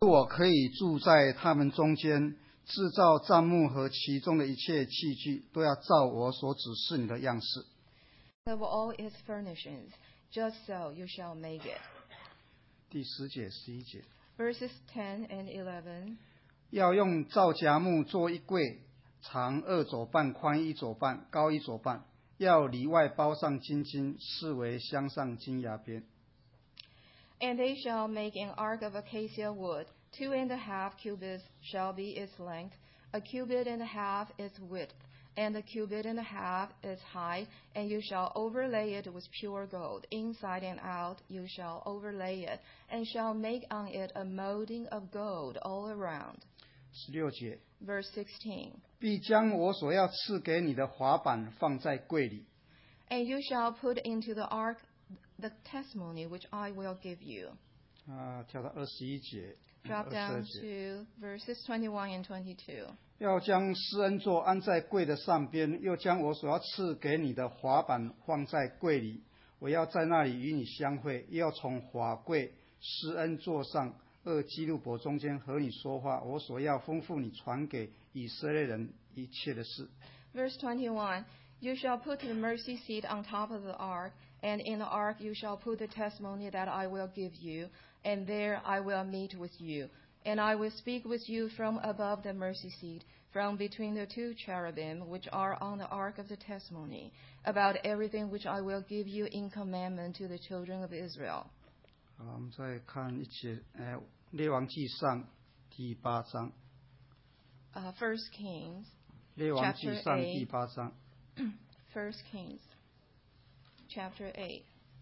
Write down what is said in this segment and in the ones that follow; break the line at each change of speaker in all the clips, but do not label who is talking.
我可以住在他们中间，制造帐幕和其中的一切器具，都要照我所指示你的样式。
Of all its furnishings, just so you shall make it.
第10节、11节。
Verses 10 and 11.
要用皂荚木做一柜，长2肘半，宽1肘半，高1肘半。要里外包上金金，视为镶上金牙边。
And they shall make an ark of acacia wood. 2.5 cubits shall be its length, 1.5 cubits its width, and 1.5 cubits its height. And you shall overlay it with pure gold. Inside and out you shall overlay it, and shall make on it a molding of gold all around.
16节。
Verse 16.
必将我所要赐给你的滑板放在柜里。
And you shall put into the ark the testimony which I will give you.
跳到21节。
Drop down to verses 21 and 22.
要将施恩座安在柜的上边，又将我所要赐给你的滑板放在柜里。我要在那里与你相会，又要从法柜施恩座上2基路伯中间和你说话。我所要吩咐你传给以色列人一切的事。
Verse 21. You shall put the mercy seat on top of the ark, and in the ark you shall put the testimony that I will give you, and there I will meet with you. And I will speak with you from above the mercy seat, from between the 2 cherubim which are on the ark of the testimony, about everything which I will give you in commandment to the children of Israel.
好，我们再看一节，列王记上第8章。
First Kings.
列王记上第8章。
First Kings, chapter 8.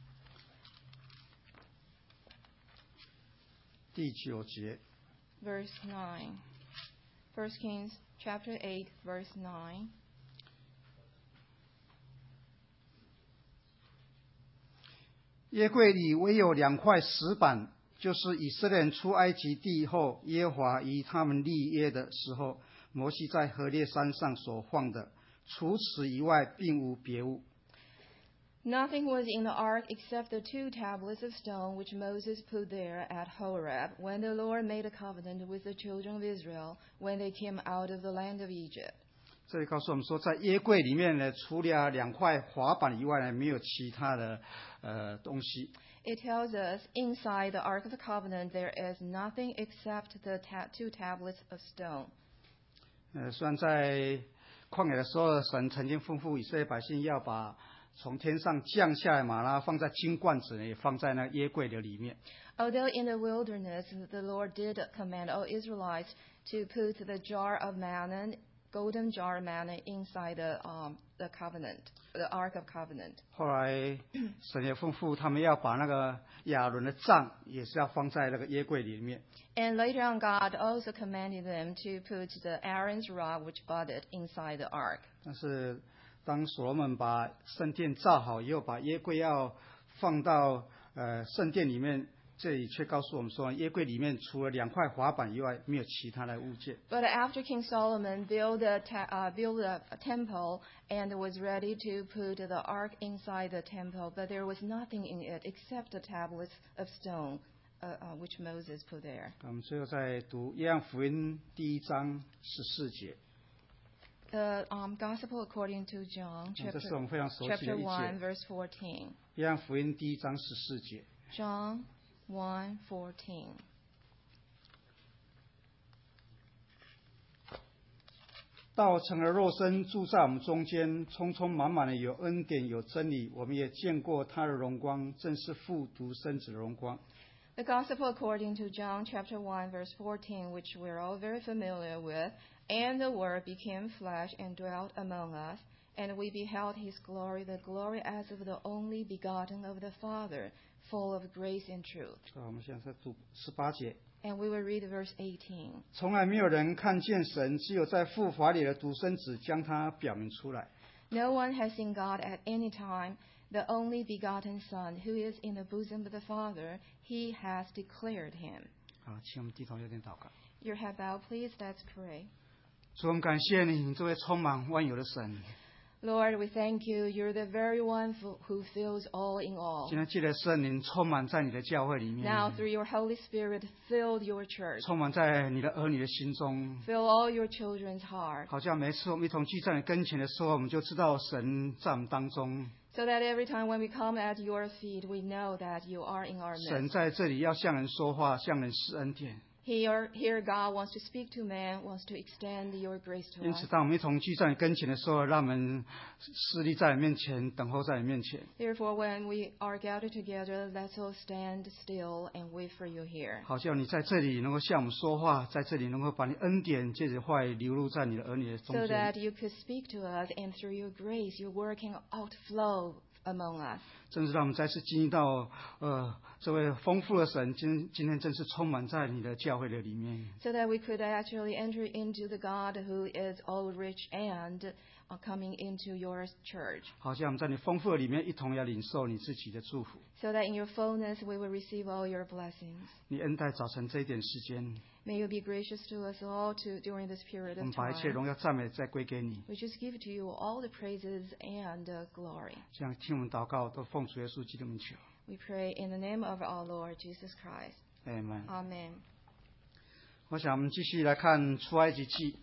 第9节。
Verse 9. First Kings, chapter 8, verse 9.
约柜里唯有2块石板，就是以色列人出埃及地后，耶和华与他们立约的时候，摩西在何烈山上所放的，除此以外，并无别物。
Nothing was in the ark except the 2 tablets of stone which Moses put there at Horeb when the Lord made a covenant with the children of Israel when they came out of the land of Egypt.
这里告诉我们说，在约柜里面呢，除了2块滑板以外呢，没有其他的东西。
It tells us inside the ark of the covenant there is nothing except the 2 tablets of stone.
虽然在旷野的时候，神曾经吩咐以色列百姓要把从天上降下来玛纳放在金罐子，也放在那约柜的里面。
Although in the wilderness the Lord did command all Israelites to put the jar of manna, golden jar of manna, inside the covenant, the ark of covenant.
后来神也吩咐他们要把那个亚伦的杖也是要放在那个约柜里面。
And later on, God also commanded them to put the Aaron's rod which budded inside the ark.
但是当所罗门把圣殿造好以后，把约柜要放到圣殿里面，这里却告诉我们说，约柜里面除了2块滑板以外，没有其他的物件。
But after King Solomon built a temple and was ready to put the ark inside the temple, but there was nothing in it except the tablets of stone which Moses put there.
我们最后再读约翰福音第1章14节。
The Gospel according to John,
这是我们非常熟悉的
chapter
一
1,
节。
verse 14.
约翰福音第1章14节。
John 1:14.
道成了肉身，住在我们中间，充充满满的有恩典有真理。我们也见过他的荣光，正是父独生子的荣光。
The Gospel according to John chapter 1 verse 14, which we're all very familiar with. And the Word became flesh and dwelt among us, and we beheld His glory, the glory as of the only begotten of the Father, full of grace and truth.
我们现在读18节。
And we will read verse 18.
从来没有人看见神，只有在父怀里的独生子将他表明出来。
No one has seen God at any time. The only begotten Son, who is in the bosom of the Father, He has declared Him.
好，请我们低头有点祷告。
Your head bowed, please. Let's pray.
主，我们感谢你，这位充满万有的神。
Lord, we thank you. You're the very one who fills all in all.
今天借着圣灵充满在你的教会里面，
Now, through your Holy Spirit, fill your church.
充满在你的儿女的心中，
Fill all your children's heart.
好像每次我们一同聚在你跟前的时候，我们就知道神在我们当中，
So that every time when we come at your feet, we know that you are in our
神
midst.
在这里要向人说话，向人施恩典。
Here God wants to speak to man, wants to extend your grace to
因
us.
此，当我们一同聚在你跟前的时候，让我们侍立在你面前，等候在你面前。
Therefore, when we are gathered together, let's all stand still and wait for you here.
好像你在这里能够向我们说话，在这里能够把你恩典借着话语流露在你的儿女的中
So
间。
that you could speak to us, and through your grace, your working outflow among us.
真是让我们再次经历到，这位丰富的神，今天真是充满在你的教会的里面。
So that we could actually enter into the God who is all rich and coming into your church.
好像我们在你丰富的里面，一同要领受你自己的祝福。
So that in your fullness we will receive all your blessings.
你恩待早晨这一点时间，
May you be gracious to us all during this period
我们
of
把一切
time.
荣耀赞美再归给你。
We just give to you all the praises and glory.
这样听我们祷告，都奉主耶稣基督的名求。
We pray in the name of our Lord Jesus Christ.
Amen。
Amen.
我想我们继续来看出埃及记。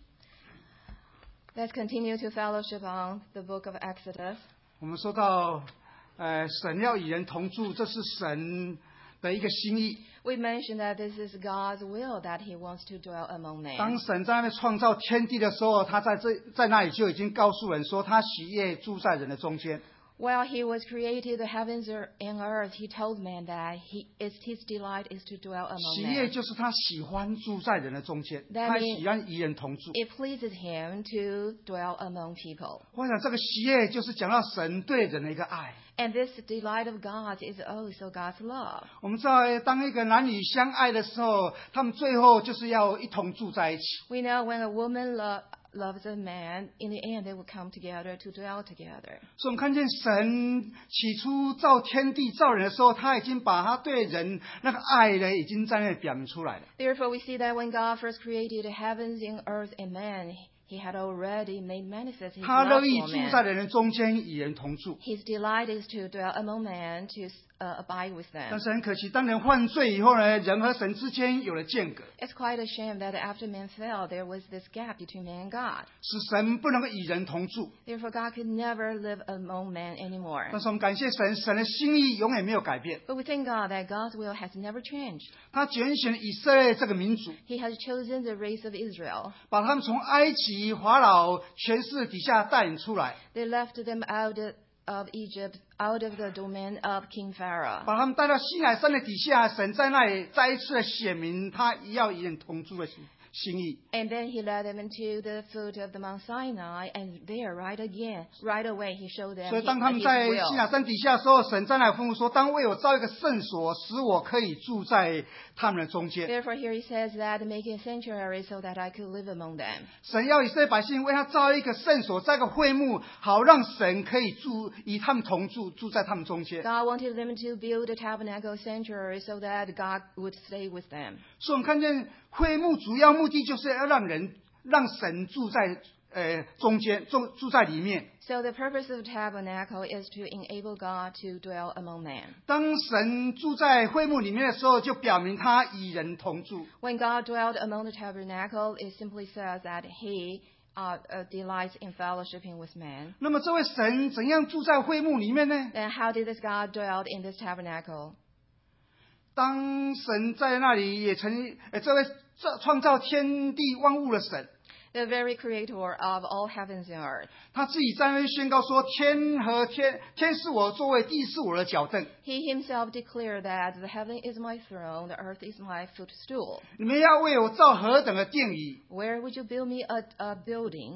Let's continue to fellowship on the book of Exodus.
我们说到，神要与人同住，这是神的一个心意。
We mentioned that this is God's will that He wants to dwell among
当
man.
神在那边创造天地的时候，他在那里就已经告诉人说，他喜悦住在人的中间。
While He was created the heavens and earth, He told man that His delight is to dwell
喜
among
悦
man.
就是他喜欢住在人的中间，
That
他
means-
喜欢与人同住。
It pleases Him to dwell among people.
我想这个喜悦就是讲到神对人的一个爱。
And this delight of God is also God's love.
我们知道，当一个男女相爱的时候，他们最后就是要一同住在一起。
We know when a woman loves a man, in the end they will come together to dwell together.
所以我们看见神起初造天地造人的时候，他已经把他对人那个爱呢，已经在那里表明出来了。
Therefore, we see that when God first created the heavens and earth and man, He had already made manifest His
他
love
乐意
for
住在
man.
人的中间，与人同住。
His delight is to dwell among man, to abide with
但
them.
是很可惜，当人犯罪以后呢，人和神之间有了间隔，
It's quite a shame that after man fell, there was this gap between man and God.
使神不能够与人同住。
Therefore, God could never live among man
但
anymore.
是我们感谢神，神的心意永远没有改变。
But we thank God that God's will has never changed.
他拣选以色列这个民族，
He has chosen the race of Israel.
把他们从埃及法老权势底下带领出来，
They left them out of Egypt, out of the domain of King Pharaoh.
把他们带到西乃山的底下。神在那里再一次的显明他要与人同住的心意。
And then he led them into the foot of the Mount Sinai, and there, right away, he showed them
所以
his
当他们在西
will.
乃山底下的时候，神在那里吩咐说：“当为我造一个圣所，使我可以住在他们的中间。”
Therefore, here he says that making a sanctuary so that I could live among them.
神要以色列百姓为他造一个圣所，造一个会幕，好让神可以与他们同住，住在他们中间。
God wanted them to build a tabernacle sanctuary so that God would stay with them.
所以我们看见会幕主要目的就是要让神住在中间，住在里面。
So the purpose of the tabernacle is to enable God to dwell among man.
当神住在会幕里面的时候，就表明他与人同住。
When God dwelled among the tabernacle, it simply says that he delights in fellowshipping with man.
那么这位神怎样住在会幕里面呢？
Then how did this God dwell in this tabernacle?
当神在那里也曾这位创造天地万物的神，
The very creator of all heavens and earth.
他自己在那边宣告说：“天是我的座位，地是我的脚凳。
He himself declared that the heaven is my throne, the earth is my footstool.
你们要为我造何等的殿宇？
Where would you build me a building?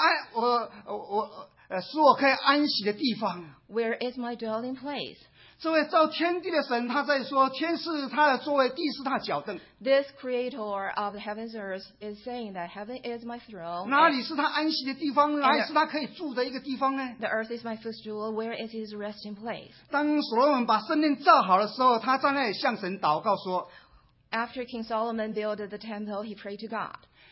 使我可以安息的地方。”
Where is my dwelling place?
这位造天地的神，他在说：“天是他的座位，地是他的脚凳。
This creator of the heavens and earth is saying that heaven is my throne.
哪里是他安息的地方？哪里是他可以住的一个地方呢？”
The earth is my footstool. Where is his resting place?
当所罗门把圣殿造好的时候，他在那里向神祷告说
After King Solomon built the temple, he prayed to God.：“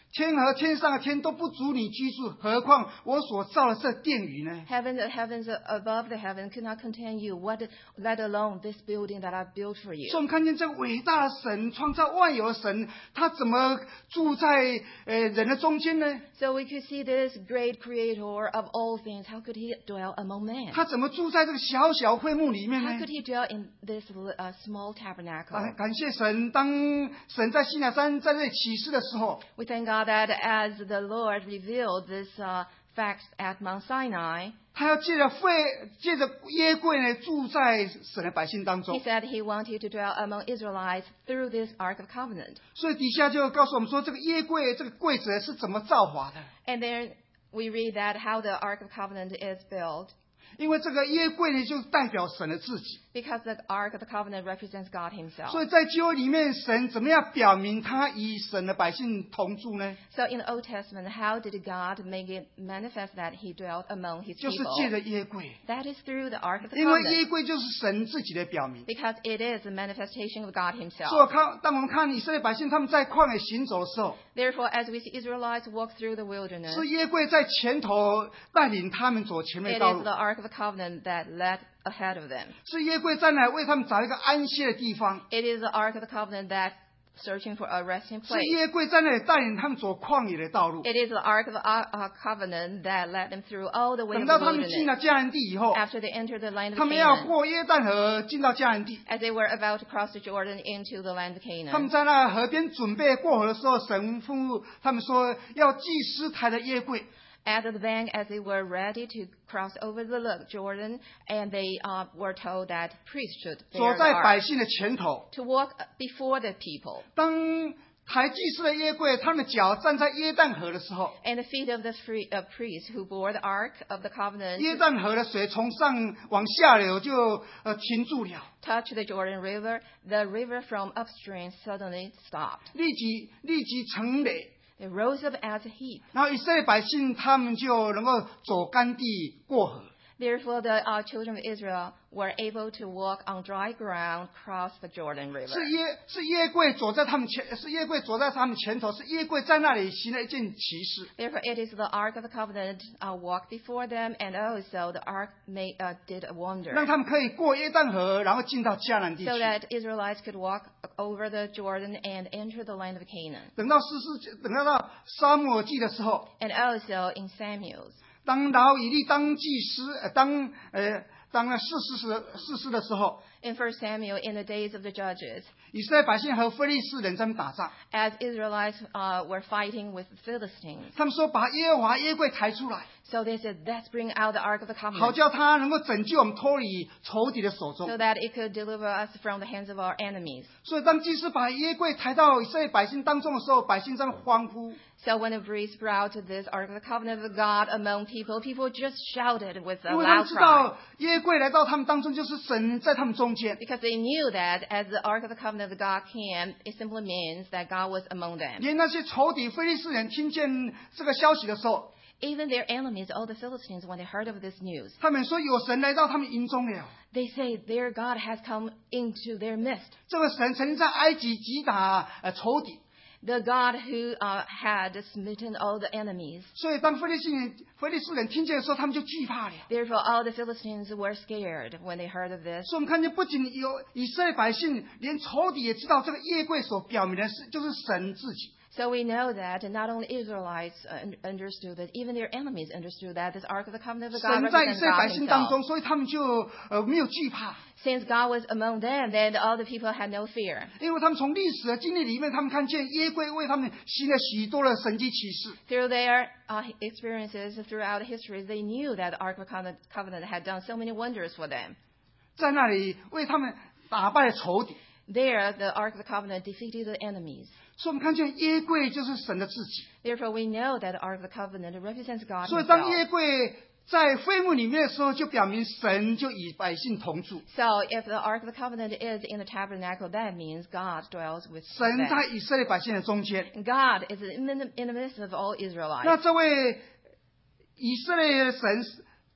天和天上的天都不足你居住，何况我所造的这殿宇呢？
The heavens above the heaven could not contain you, let alone this building that I built for
所以
you.
我们看见这伟大的神，创造万有的神，他怎么住在人的中间呢？
So we could see this great creator of all things. How could he dwell among men?
他怎么住在这个小小会幕里面
How
呢？
could he dwell in this small tabernacle?
感谢神，当神在西乃山在这里启示的时候，
We thank God that as the Lord revealed this fact at Mount Sinai,
他要借着约柜呢，住在神的百姓当
he
中。
said he wanted to dwell among Israelites through this Ark of Covenant.
所以底下就告诉我们说，这个约柜这个柜子是怎么造法的？
And then we read that how the Ark of Covenant is built,
因为这个约柜呢，就代表神的自己。
because the Ark of the Covenant represents God himself.
所以在旧约里面，神怎么样表明他与神的百姓同住呢？
So in the Old Testament, how did God make it manifest that he dwelt among his
就是
people?
借着约柜，
That is through the Ark of the
因为约
Covenant,
柜就是神自己的表明。
because it is a manifestation of God
所以
himself.
当我们看以色列百姓他们在旷野行走的时候，
Therefore, as we see Israelites walk through the wilderness,
是约柜在前头带领他们走前面
it
的道
is
路，
the Ark of the Covenant that led ahead of them.
是约柜在那为他们找一个安歇的地方，
It is the Ark of the Covenant that searching for a resting
是
place.
约柜在那里带领他们走旷野的道路。
It is the Ark of the Covenant that led them through all the way
等
of
到
the
他们进
wilderness.
了迦南地以后，
After they entered the land of
他们要
Canaan,
过约旦河进到迦南地，
as they were about to cross the Jordan into the land of
他们
Canaan,
在那河边准备过河的时候，神吩咐他们说要祭司抬的约柜。
at the bank as they were ready to cross over the Jordan, and they were told that priests should
走
bear the
在百
ark
姓的前头。
to walk before the people.
当抬祭司的约柜，他们的脚站在约旦河的时候，
And the feet of the priests who bore the ark of the covenant
约旦河的水从上往下流就停住了，
touched the Jordan River. The river from upstream suddenly stopped.
立即成垒。
It rose up as a heap.
然后以色列百姓他们就能够走干地过河。
Therefore, the children of Israel were able to walk on dry ground, cross the Jordan River.
是约柜走在他们前头，是约柜在那里行了一件奇事。
Therefore, it is the Ark of the Covenant walked before them, and also the Ark did a wonder,
让他们可以过约旦河，然后进到迦南地区
so。that Israelites could walk over the Jordan and enter the land of Canaan.
等到撒母耳记的时候，
And also in Samuel's,
当老以利当祭司，当那士师的时候，
in 1 Samuel, in the days of the judges,
以色列百姓和非利士人在那边打仗，
as Israelites were fighting with the Philistines.
他们说把耶和华约柜抬出来，
So they said, let's bring out the Ark of the
好
Covenant,
叫他能够拯救我们脱离仇敌的手中
so。that it could deliver us from the hands of our enemies.
所以当祭司把约柜抬到以色列百姓当中的时候，百姓在那欢呼。
So when the priest brought this Ark of the Covenant of God among people, people just shouted with a
因为他们
loud
知
cry.
道约柜来到他们当中，就是神在他们中间。
Because they knew that as the Ark of the Covenant of God came, it simply means that God was among them.
连那些仇敌非利士人听见这个消息的时候，
Even their enemies, all the Philistines, when they heard of this news,
他们说有神来到他们营中了。
they say their God has come into their midst.
这个神曾经在埃及击打仇敌，
The God who had smitten all the enemies.
所以当非利士人听见的时候，他们就惧怕了。
Therefore, all the Philistines were scared when they heard of this.
所以我们看见，不仅有以色列百姓，连仇敌也知道这个约柜所表明的是就是神自己。
So we know that not only Israelites understood that, even their enemies understood that this Ark of the Covenant of God
神在以
represents
色列
God
百姓当
himself.
中，所以他们就没有惧怕，
Since God was among them, then all the people had no fear.
因为他们从历史的经历里面，他们看见约柜为他们行了许多的神迹奇事。
Through their experiences throughout history, they knew that the Ark of the Covenant had done so many wonders for them.
在那里为他们打败了仇敌。
There, the Ark of the Covenant defeated the enemies.
所以我们看见约柜就是神的自己。
Therefore, we know that the Ark of the Covenant represents God
所以当约
himself.
柜在会幕里面的时候，就表明神就与百姓同住，
So, if the Ark of the Covenant is in the tabernacle, that means God dwells with
神
them.
在以色列百姓的中间。
God is in the midst of all
那
Israelites.
这位以色列的神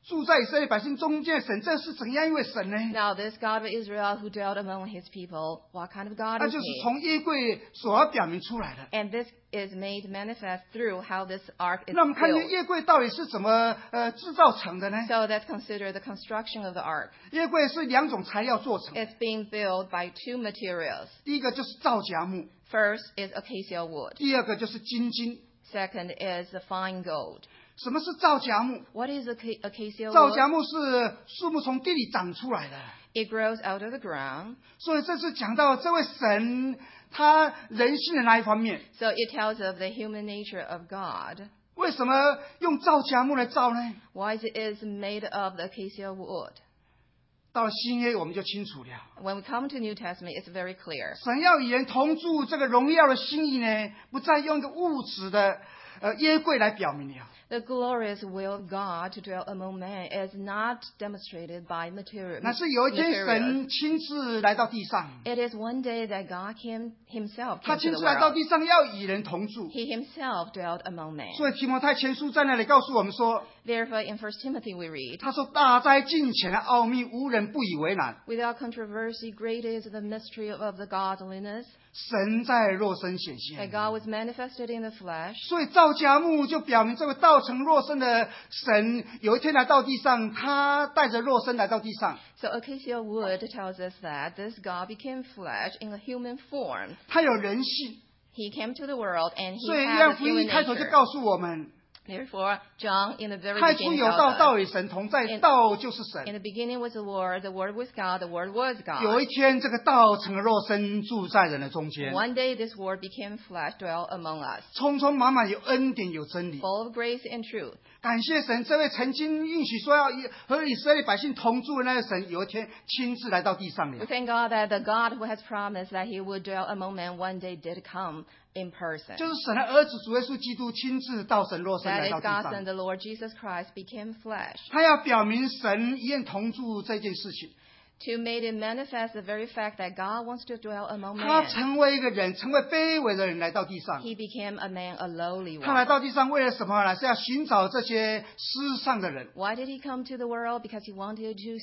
住在以色列百姓中间的神，这是怎样一位神呢？
Now, this God of Israel who dwelt among his people, what kind of God
那
is
就是
he?
从约柜所要表明出来的。
And this is made manifest through how this ark is
那我们看见
built.
约柜到底是怎么制造成的呢？
So let's consider the construction of the ark.
约柜是2种材料做成的，
It's being built by 2 materials.
第一个就是皂荚木，
First is acacia wood.
第二个就是金金。
Second is the fine gold.
什么是皂荚木？
What is acacia
皂
wood?
荚木是树木从地里长出来的，
It grows out of the ground.
所以这是讲到这位神他人性的那一方面。
So it tells of the human nature of God.
为什么用皂荚木来造呢？
Why it is made of the acacia wood?
到了新约我们就清楚了，
When we come to New Testament, it's very clear.
神要与人同住这个荣耀的心意呢，不再用一个物质的约柜来表明了。
The glorious will of God to dwell among men is not demonstrated by
那是有一天
materials.
神亲自来到地上，
It is one day that God himself
他
came to
亲
the
自来到
world.
地上要与人同住。
He himself dwelt among men.
所以提摩太前书在那里告诉我们说，
Therefore, in 1 Timothy we read,
他说大哉近前的奥秘，无人不以为然。
Without controversy, great is the mystery of the godliness,
神在肉身显
that
现，
God was manifested in the flesh.
所以皂荚木就表明这位道成肉身的神，有一天来到地上，他带着肉身来到地上，
So acacia wood tells us that this God became flesh in a human form.
他有人性。
He came to the world and he
所以约
had
翰
a
福音
human
开头就
nature.
告诉我们，
Therefore, John in the very
太初
beginning
有
tells
道，
us,
道与神同在，
In-
道就是神。
in the beginning was the Word was God, the Word was
有
God.
一天，这个道成了肉身，住在人的中间，
One day this Word became flesh, dwelt among us,
充充满满有恩典，有真理。
full of grace and truth.
感谢神，这位曾经允许说要和以色列百姓同住的那个神，有一天亲自来到地上
We
了。
thank God that the God who has promised that He would dwell among men one day did come in person.
就是神的儿子主耶稣基督亲自道成肉身
That
来
is
到地
God's
上
Son,，the Lord Jesus Christ, became flesh.
他要表明神一愿同住这件事情。
To make it manifest the very fact that God wants to dwell among
他
men.
成为一个人，成为卑微的人来到地上。
He became a man, a lowly
他来
one.
到地上为了什么呢？是要寻找这些世上的人。
Why did He come to the world? Because He wanted to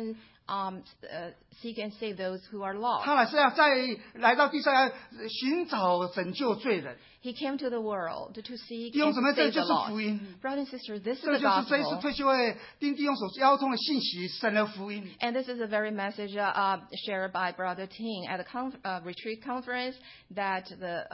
seek and save those who are lost.
他乃是要来到地上要寻找拯救罪人。
He came to the world to seek
弟兄
and
姊
to
妹，这
save
就
the
是
lost.
福音。
Brothers and sisters, this is
这
the
就是这一次
gospel.
退休会丁弟兄所交通的信息，神的福音。
And this is the very message shared by Brother Ting at the retreat conference, that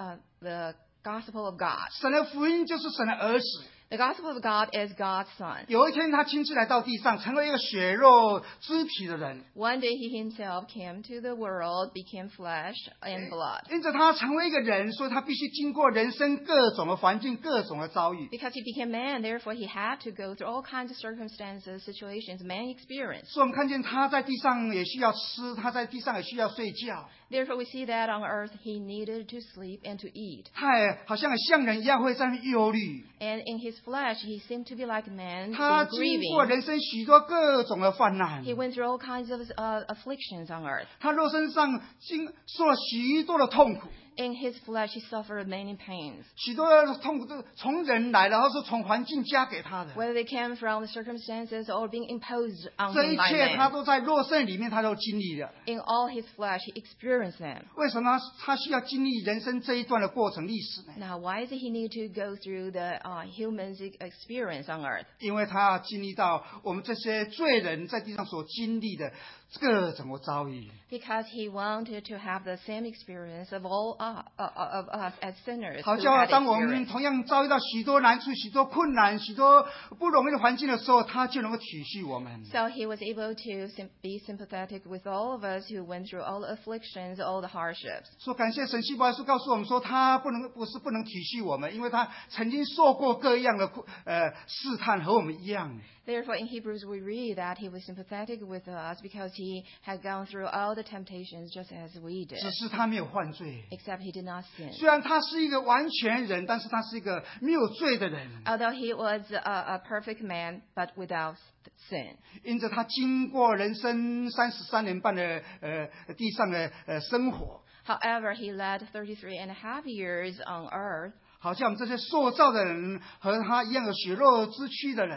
the gospel of God.
神的福音就是神的儿子。
The gospel of God is God's Son.
有一天，他亲自来到地上，成为一个血肉肢体的人。
One day He Himself came to the world, became flesh and blood.
因此，他成为一个人，所以他必须经过人生各种的环境、各种的遭遇。
Because He became man, therefore He had to go through all kinds of circumstances, situations man experienced.
所以我们看见他在地上也需要吃，他在地上也需要睡觉。
Therefore we see that on earth He needed to sleep and to eat.
他也好像像人一样会在那边忧虑。
And in His flesh He seemed to be like man,
他
being
经过
grieving.
人生许多各种的患难。
He went through all kinds of afflictions on earth.
他肉身上受了许多的痛苦。
In His flesh He suffered many pains.
许多的痛苦都从人来的，或是从环境加给他的。
Whether they came from the circumstances or being imposed on
这
Him
一
by
切他
man.
都在肉身里面，他都经历了。
In all His flesh He experienced them.
为什么他需要经历人生这一段的过程历史呢？
Now, why does He need to go through the human's experience on earth?
因为他要经历到我们这些罪人在地上所经历的各种的遭遇。
Because He wanted to have the same experience of all of us as sinners
好
who
叫
had
当我们
experience.
同样遭遇到许多难处、许多困难、许多不容易的环境的时候，他就能够体恤我们。
So He was able to be sympathetic with all of us who went through all the afflictions, all the hardships.
说感谢神，希伯来书告诉我们说，他不是不能体恤我们，因为他曾经受过各样的试探，和我们一样。
Therefore, in Hebrews we read that He was sympathetic with us because He had gone through all the temptations just as we did,
只是他没有犯罪。
except He did not sin.
虽然他是一个完全人，但是他是一个没有罪的人。
Although He was a perfect man, but without sin.
因着他经过人生33年半的地上的生活，
However, He led 33.5 years on earth,
好像我们这些塑造的人和他一样有血肉之躯的人，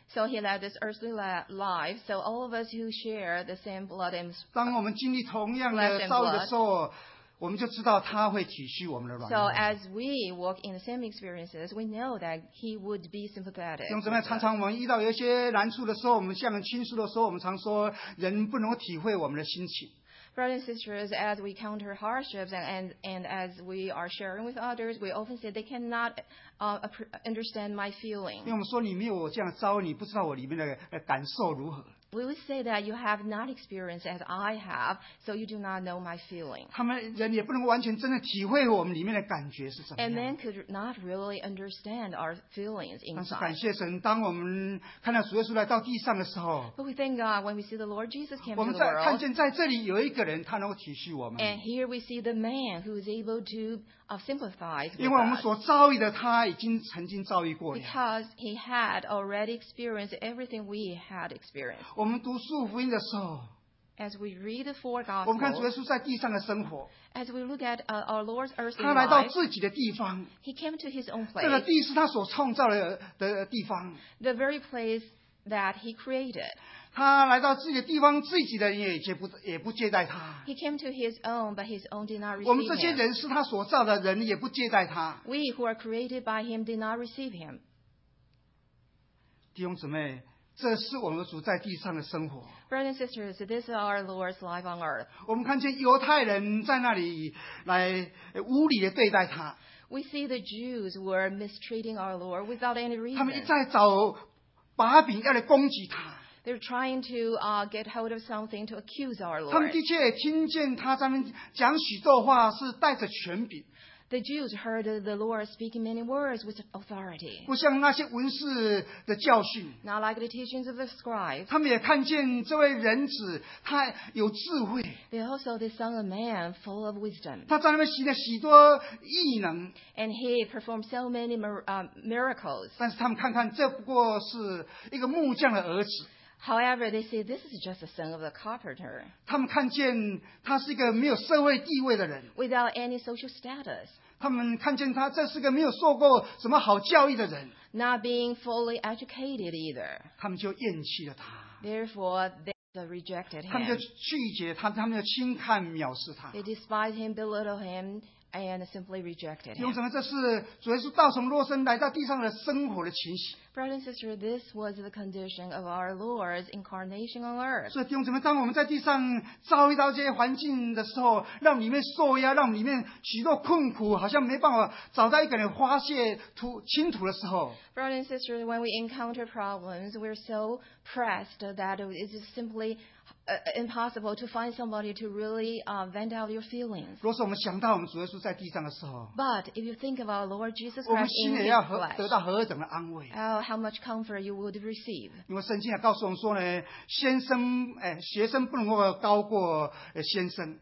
So he led this earthly life. So all of us who share the same blood and
当我们经历同样
Flesh
的
and
遭遇的
blood.
时候，我们就知道他会体恤我们的软
so
弱。
as we walk in the same experiences, we know that he would be sympathetic.
弟兄姊妹，
with
常
us.
常我们遇到有一些难处的时候，我们向人倾诉的时候，我们常说人不能够体会我们的心情。
Brothers and sisters, as we counter hardships and as we are sharing with others, we often say they cannot understand my
因
feeling.
为我们说你没有我这样的遭遇，你不知道我里面的感受如何。
We would say that you have not experienced as I have, so you do not know my feeling.
他们人也不能完全真的体会我们里面的感觉是怎么
And
样。
men could not really understand our feelings
但是感
inside.
谢神，当我们看到主耶稣来到地上的时候，
But we thank God when we see the Lord Jesus came
我
to
们
the
在看
world.
见在这里有一个人，他能够体恤我们，
And here we see the man who is able to sympathize
因
with
为我们
us.
所遭遇的他已经曾经遭遇过了。
Because he had already experienced everything we had experienced.
我们读述福音的时候，
As we read the four
我们看主耶
Gospels,
稣在地上的生活，
as we look at our Lord's earthly
他来到
life,
自己的地方，
he came to his own
这个
place,
地是他所创造的地方。
the very place that he created.
他来到自己的地方，自己的人也不接待他。
He came to his own, but his own did not
我们
receive
这些
him.
人是他所造的人，也不接待他。
We who are created by him did not receive him.
弟兄姊妹，这是我们主在地上的生活。
Brothers and sisters, this is our Lord's life on earth.
我们看见犹太人在那里来无理的对待他，
We see the Jews were mistreating our Lord without any
他们一
reason.
再找把柄要来攻击他。
They're trying to get hold of something to accuse our
他们
Lord.
的确也听见他在那边讲许多话是带着权柄，
The Jews heard the Lord speaking many words with authority,
不像那些文士的教训。
not like the teachings of the scribes.
他们也看见这位人子，他有智慧，
They also the Son of Man, full of wisdom,
他在那边行了许多异能，
and he performed so many miracles.
但是他们看看，这不过是一个木匠的儿子。
However, they say this is just the son of the carpenter,
他们看见他是一个没有社会地位的人，
without any social status,
他们看见他这是个没有受过什么好教育的人，
not being fully educated either.
他们就厌弃了他，
Therefore, they rejected
他们就
him.
拒绝他，他们就轻看藐视他。
They despised him, belittled him, and simply rejected
弟兄
him.
姊妹，这是主耶稣道成肉身来到地上的生活的情形。
Brother and sister, this was the condition of our Lord's incarnation on earth.
所以弟兄姊妹，当我们在地上遭遇到这些环境的时候，让我们里面受压，让我们里面许多困苦，好像没办法找到一个人发泄倾吐的时候，
Brothers and sisters, when we encounter problems, we're so pressed that it is simply impossible to find somebody to really vent out your feelings.
若是我们想到我们主耶稣在地上的时候，
But if you think of our Lord Jesus
我们
Christ
心
in
里
his
要得
flesh,
到何等的安慰。
how much comfort you would receive.
因为圣经也告诉我们说呢，学生不能够高过先生。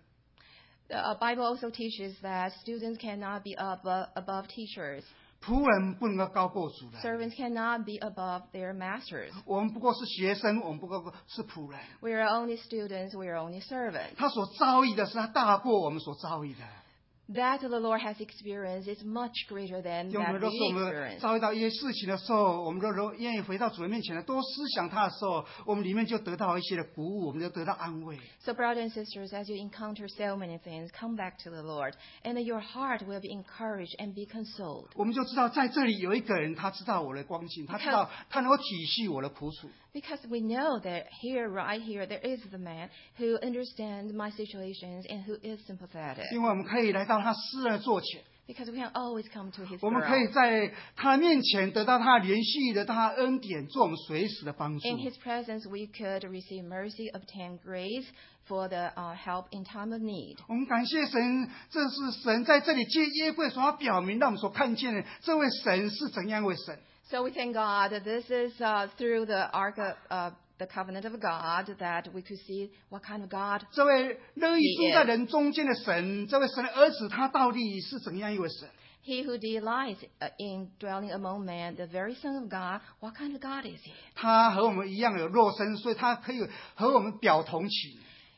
The Bible also teaches that students cannot be above teachers.
仆人不能够高过主人。
Servants cannot be above their masters.
我们不过是学生，我们不过是仆人。
We are only students, we are only servants.
他所遭遇的是他大过我们所遭遇的。
That the Lord has experienced is much greater than
因为
that
若是
we
我们
experience.
遭遇到一些事情的时候，我们若愿意回到主人面前来多思想他的时候，我们里面就得到一些的鼓舞，我们就得到安慰。
So brothers and sisters, as you encounter so many things, come back to the Lord, and your heart will be encouraged and be consoled.
我们就知道在这里有一个人，他知道我的光景，他知道他能够体恤我的苦楚。
Because we know that here, right here, there is the man who understands my situations and who is sympathetic.
因为我们可以来到他私人的座前，
Because we can always come to his
我们可以
throne.
在他面前得到他的怜恤，得到他的恩典，做我们随时的帮助。
In his presence, we could receive mercy, obtain grace for the help in time of need.
我们感谢神，这是神在这里借约柜所要表明，让我们所看见的这位神是怎样一位神。
So we thank God that this is through the Ark of the covenant of God that we could see what kind of God.
这位乐意住在人中间的神，这位神的儿子，他到底是怎样一位神？
He who delights in dwelling among men, the very Son of God, what kind of God is he?
他和我们一样有肉身，所以他可以和我们表同情。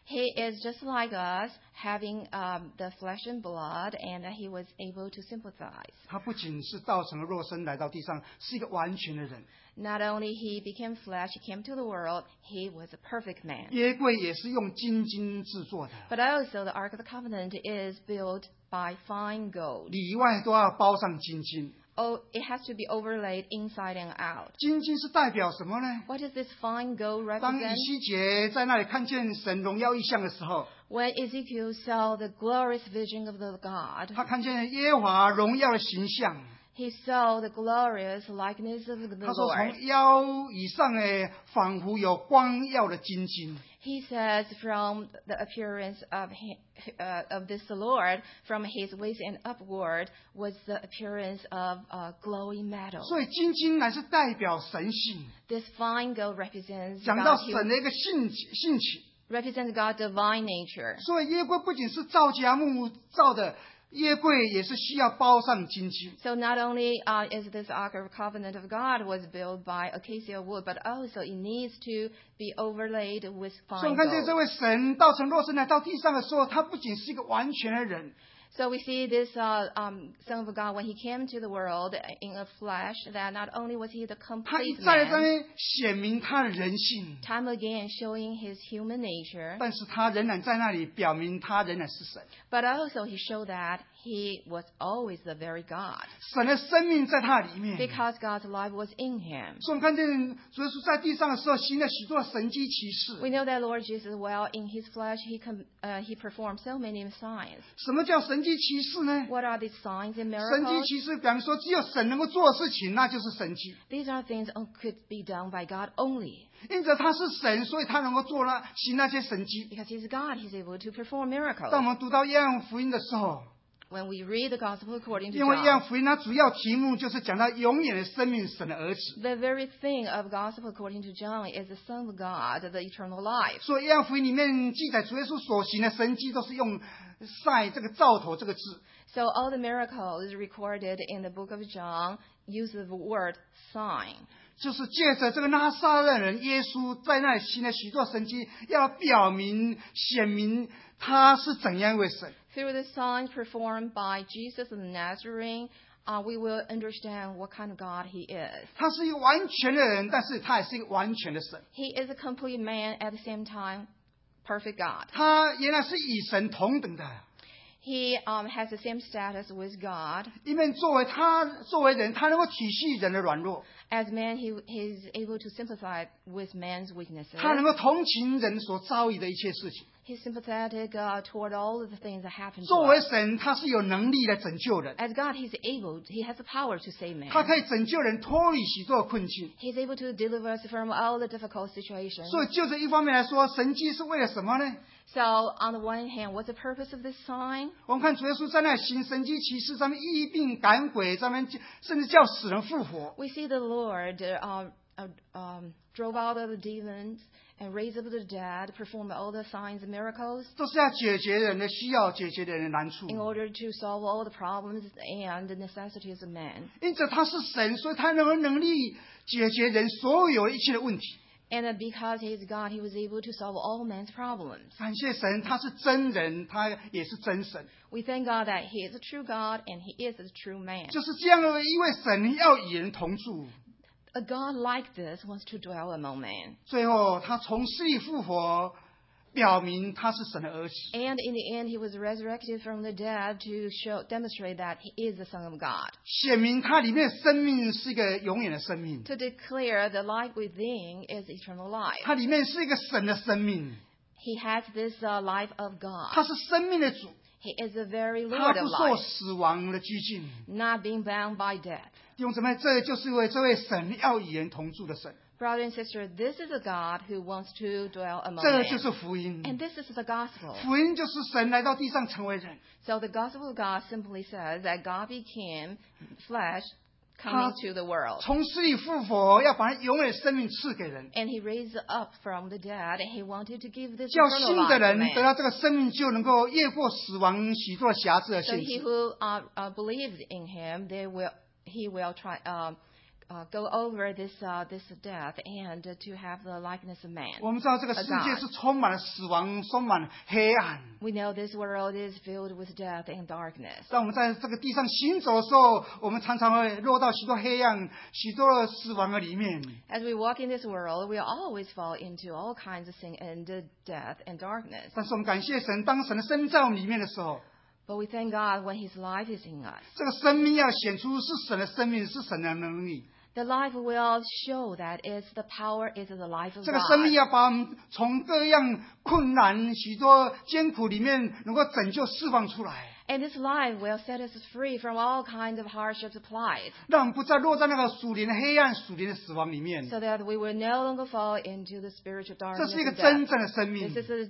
He is just like us, having the flesh and blood, and he was able to sympathize.
他不仅是道成了肉身来到地上，是一个完全的人。
Not only he became flesh, he came to the world, he was a perfect man.
约柜也是用金金制作的，
But also the Ark of the Covenant is built by fine gold.
里外都要包上金金。
Oh, it has to be overlaid inside and out.
金金是代表什么呢？
What does this fine gold
当以
represent?
西结在那里看见神荣耀异象的时候，
When Ezekiel saw the glorious vision of the God,
他看见耶和华荣耀的形象。
he saw the glorious likeness of the
他说
Lord.
从腰以上仿佛有光耀的金金。
He says from the appearance of this Lord, from his waist and upward, was the appearance of glowing metal.
所以金金乃是代表神性，
This fine gold represents
讲到
God's
神的一个性情。
represents God's divine nature.
所以约柜不仅是造家木造的，约柜也是需要包上金金。
So not only is this Ark of Covenant of God was built by acacia wood, but also it needs to be overlaid with
所以我
fine
们看见这
gold.
位神道成肉身来到地上的时候，他不仅是一个完全的人，
So we see this Son of God when he came to the world in a flesh, that not only was he the
他一
complete
再的在那
man,
边显明他的人性，
time again showing his human nature,
但是他仍然在那里表明他仍然是神。
but also he showed that he was always the very God,
神的生命在他里面。
because God's life was in him.
所以我们看见主耶稣在地上的时候，行了许多的神迹奇事。
We know that Lord Jesus, well, in his flesh, he performed so many signs.
什么叫神迹奇事呢？
What are these signs and
神迹
miracles?
奇事，比方说，只有神能够做的事情，那就是神迹。
These are things could be done by God only.
因着他是神，所以他能够行那些神迹。
Because he's God, he's able to perform miracles.
当我们读到约翰福音的时候，
When we read the gospel according to
因为约翰
John,
福音它主要题目就是讲到永远的生命，神的儿子。
the very thing of gospel according to John is the Son of God, the eternal life.
所以约翰福音里面记载主耶稣所行的神迹，都是用“晒”这个兆头这个字。
So all the miracles recorded in the book of John use the word sign.
就是借着这个拿撒勒人耶稣在那里行了许多神迹，要表明显明他是怎样一位神。
Through the signs performed by Jesus the Nazarene, we will understand what kind of God he is.
他是一个完全的人，但是他也是一个完全的神。
He is a complete man at the same time, perfect God.
他原来是与神同等的，
He has the same status with God.
因为作为人，他能够体恤人的软弱，
As man, he is able to sympathize with man's weaknesses.
他能够同情人所遭遇的一切事情。
He's sympathetic toward all of the things that happen to
作为
us.
神，他是有能力来拯救人，
As God, he has the power to save man.
他可以拯救人脱离许多的困境。
He's able to deliver us from all the difficult situations.
所以就这一方面来说，神迹是为了什么呢？
So, on the one hand, what's the purpose of this sign?
我们看主耶稣在那行神迹奇事，上面医病赶鬼，上面甚至叫死人复活。
We see the Lord drove out the demons and raised up the dead, performed all the signs and miracles
都是要解决人的需要，解决人的难处。
in order to solve all the problems and the necessities of man.
因此他是神，所以他能力解决人所有一切的问题。
And because he is God, he was able to solve all man's problems.
感谢神，他是真人，他也是真神。
We thank God that he is a true God and he is a true man.
就是这样的一位神，要与人同住。
A God like this wants to dwell among man.
最后，他从死里复活，表明他是神的儿子。
And in the end, he was resurrected from the dead to demonstrate that he is the Son of God.
显明他里面的生命是一个永远的生命，
To declare the life within is eternal life.
他里面是一个神的生命，
He has this life of God.
他是生命的主，
He is the very
他
Lord
不
of
受
life,
死亡的拘禁。
not being bound by death.
弟兄姊妹，这就是为这位神要与人同住的神，
Brother and sister, this is a God who wants to dwell among
这
men.
就是福音。
And this is the gospel.
福音就是神来到地上成为人，
So the gospel of God simply says that God became flesh coming to the world.
从死里复活，要把他永远的生命赐给人，
And he raised up from the dead, and he wanted to give this
叫
eternal
信
life
的
to
人
man.
得到这个生命，就能够越过死亡许多瑕疵的
So
限
he
制。
who believes in him, he will go over this death and to have the likeness of man.
我们知道这个世界是充满了死亡，充满了黑暗。
We know this world is filled with death and darkness.
当我们在这个地上行走的时候，我们常常会落到许多黑暗、许多的死亡的里面。
As we walk in this world, we always fall into all kinds of sin and death and darkness.
但是我们感谢神，当神的生命在我们里面的时候，
But we thank God when His life is in us.
这个生命要显出是神的生命，是神的能力。
The life will show that it's the power is the life of
这个生命
God.
要把我们从各样困难、许多艰苦里面能够拯救、释放出来，
And this life will set us free from all kinds of hardships applied,
让我们不再落在那个属灵的黑暗、属灵的死亡里面。
so that we will no longer fall into the spiritual
这
darkness
是一个
of
真
death.
正的生命，
This is a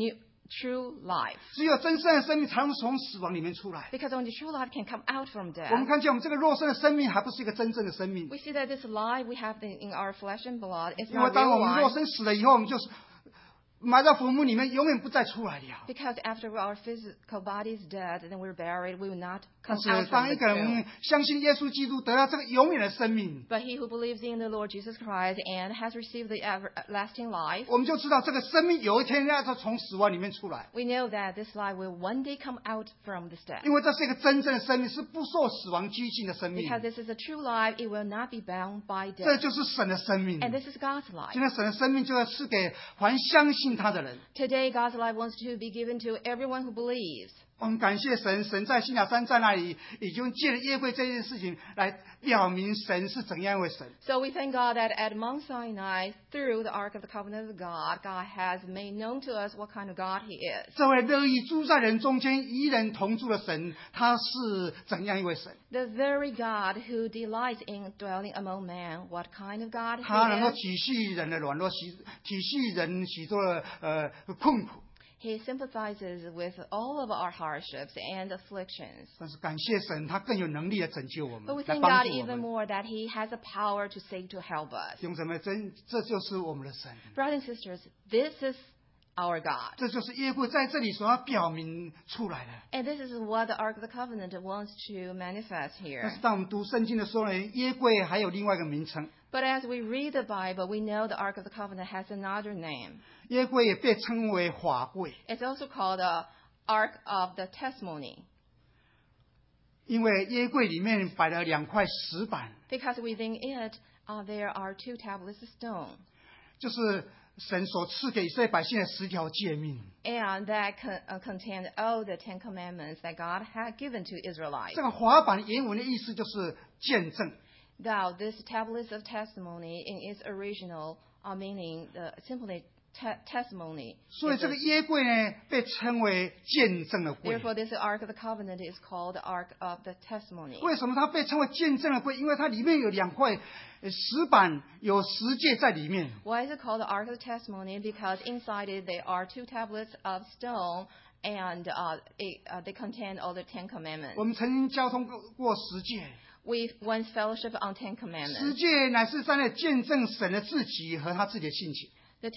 true life.
只有真正的生命才能从死亡里面出来。
Because only true life can come out from
我们
death.
看见我们这个肉身的生命还不是一个真正的生命，
We see that this life we have in our flesh and blood is
因为
not
当
real
我们肉
life.
身死了以后，我们就是埋在坟墓里面，永远不再出来了。
Because after our physical body is dead, then we're buried, we will not
但
come
是
out
当
from
一
the
个人
tomb.
相信耶稣基督，得到这个永远的生命，
But he who believes in the Lord Jesus Christ and has received the everlasting life,
我们就知道这个生命有一天要从死亡里面出来，
we know that this life will one day come out from this death.
因为这是一个真正的生命，是不受死亡拘禁的生命。
Because this is a true life, it will not be bound by
这
death.
就是神的生命。
And this is God's life.
今天神的生命就要赐给凡相信他的人。
Today, God's life wants to be given to everyone who believes.
我们感谢神，神在西乃山在那里已经借了约柜这件事情来表明神是怎样一位神。
So we thank God that at Mount Sinai, through the Ark of the Covenant of God, God has made known to us what kind of God He is.
这位乐意住在人中间、与人同住的神，他是怎样一位神？
The very God who delights in dwelling among men, what kind of God
他能够
He is.
体恤人的软弱，体恤人许多的困苦。
He sympathizes with all of our hardships and afflictions.
但是感谢神，他更有能力来拯救我
But
们，
we
来
thank
帮
God
助我
even
们。
more that He has the power to save, to help us.
弟兄姊妹，这就是我们的神，
Brothers and sisters, this is our God.
这就是约柜在这里所要表明出来的。
And this is what the Ark of the Covenant wants to manifest
但
here.
是当我们读圣经的时候呢，约柜还有另外一个名称，
But as we read the Bible, we know the Ark of the Covenant has another name.
约柜也被称为法柜，
It's also called the Ark of the Testimony,
因为约柜里面摆了2块石板，
because within it there are 2 tablets of stone,
就是神所赐给以色列百姓的10条诫命。
and that contain all the 10 commandments that God had given to Israelites.
这个法版原文的意思就是见证。
Now, this tablets of testimony in its original meaning simply testimony.
所以这个约柜呢，被称为见证的柜。
Therefore, this Ark of the Covenant is called the Ark of the Testimony.
为什么它被称为见证的柜？因为它里面有2块石板，有十诫在里面。
Why is it called the Ark of the Testimony? Because inside it there are 2 tablets of stone, and they contain all the 10 commandments.
我们曾经交通过十诫，
We once fellowship on 10
十
commandments.
诫乃是在那见证神的自己和他自己的性情。
The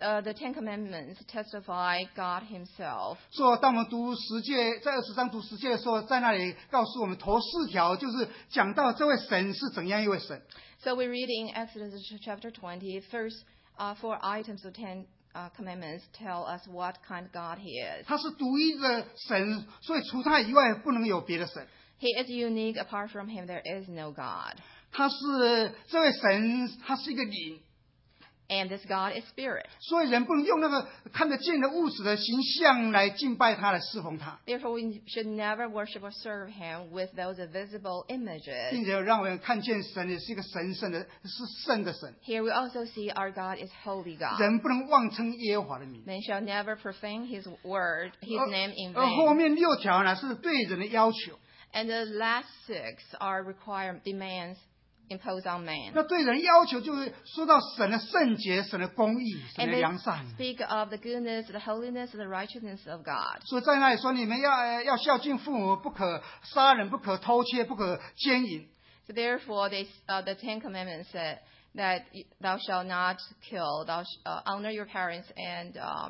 10 commandments testify God Himself.
所以当我们读十诫，在20章读十诫的时候，在那里告诉我们头4条，就是讲到这位神是怎样一位神。
So we read in Exodus chapter 20, first 4 items of 10 commandments tell us what kind of God He is.
他是独一的神，所以除他以外不能有别的神。
He is unique. Apart from Him, there is no God.
他是这位神，他是一个灵，
And this God is spirit.
所以人不能用那个看得见的物质的形象来敬拜他，来侍奉他，
Therefore, we should never worship or serve Him with those visible images.
并且让我们看见神也是一个神圣的，是圣的神。
Here we also see our God is holy God.
人不能妄称耶和华的名。
Man shall never profane His word, His name in
而后
vain.
面6条呢是对人的要求，
And the last 6 are demands imposed on man.
那对人要求就是说到神的圣洁、神的公义、神
And
的
they
良善。
speak of the goodness, the holiness, the righteousness of God.
所以在那里说，你们要孝敬父母，不可杀人，不可偷窃，不可奸淫。
So therefore, the 10 Commandments said that thou shalt not kill, honor your parents, and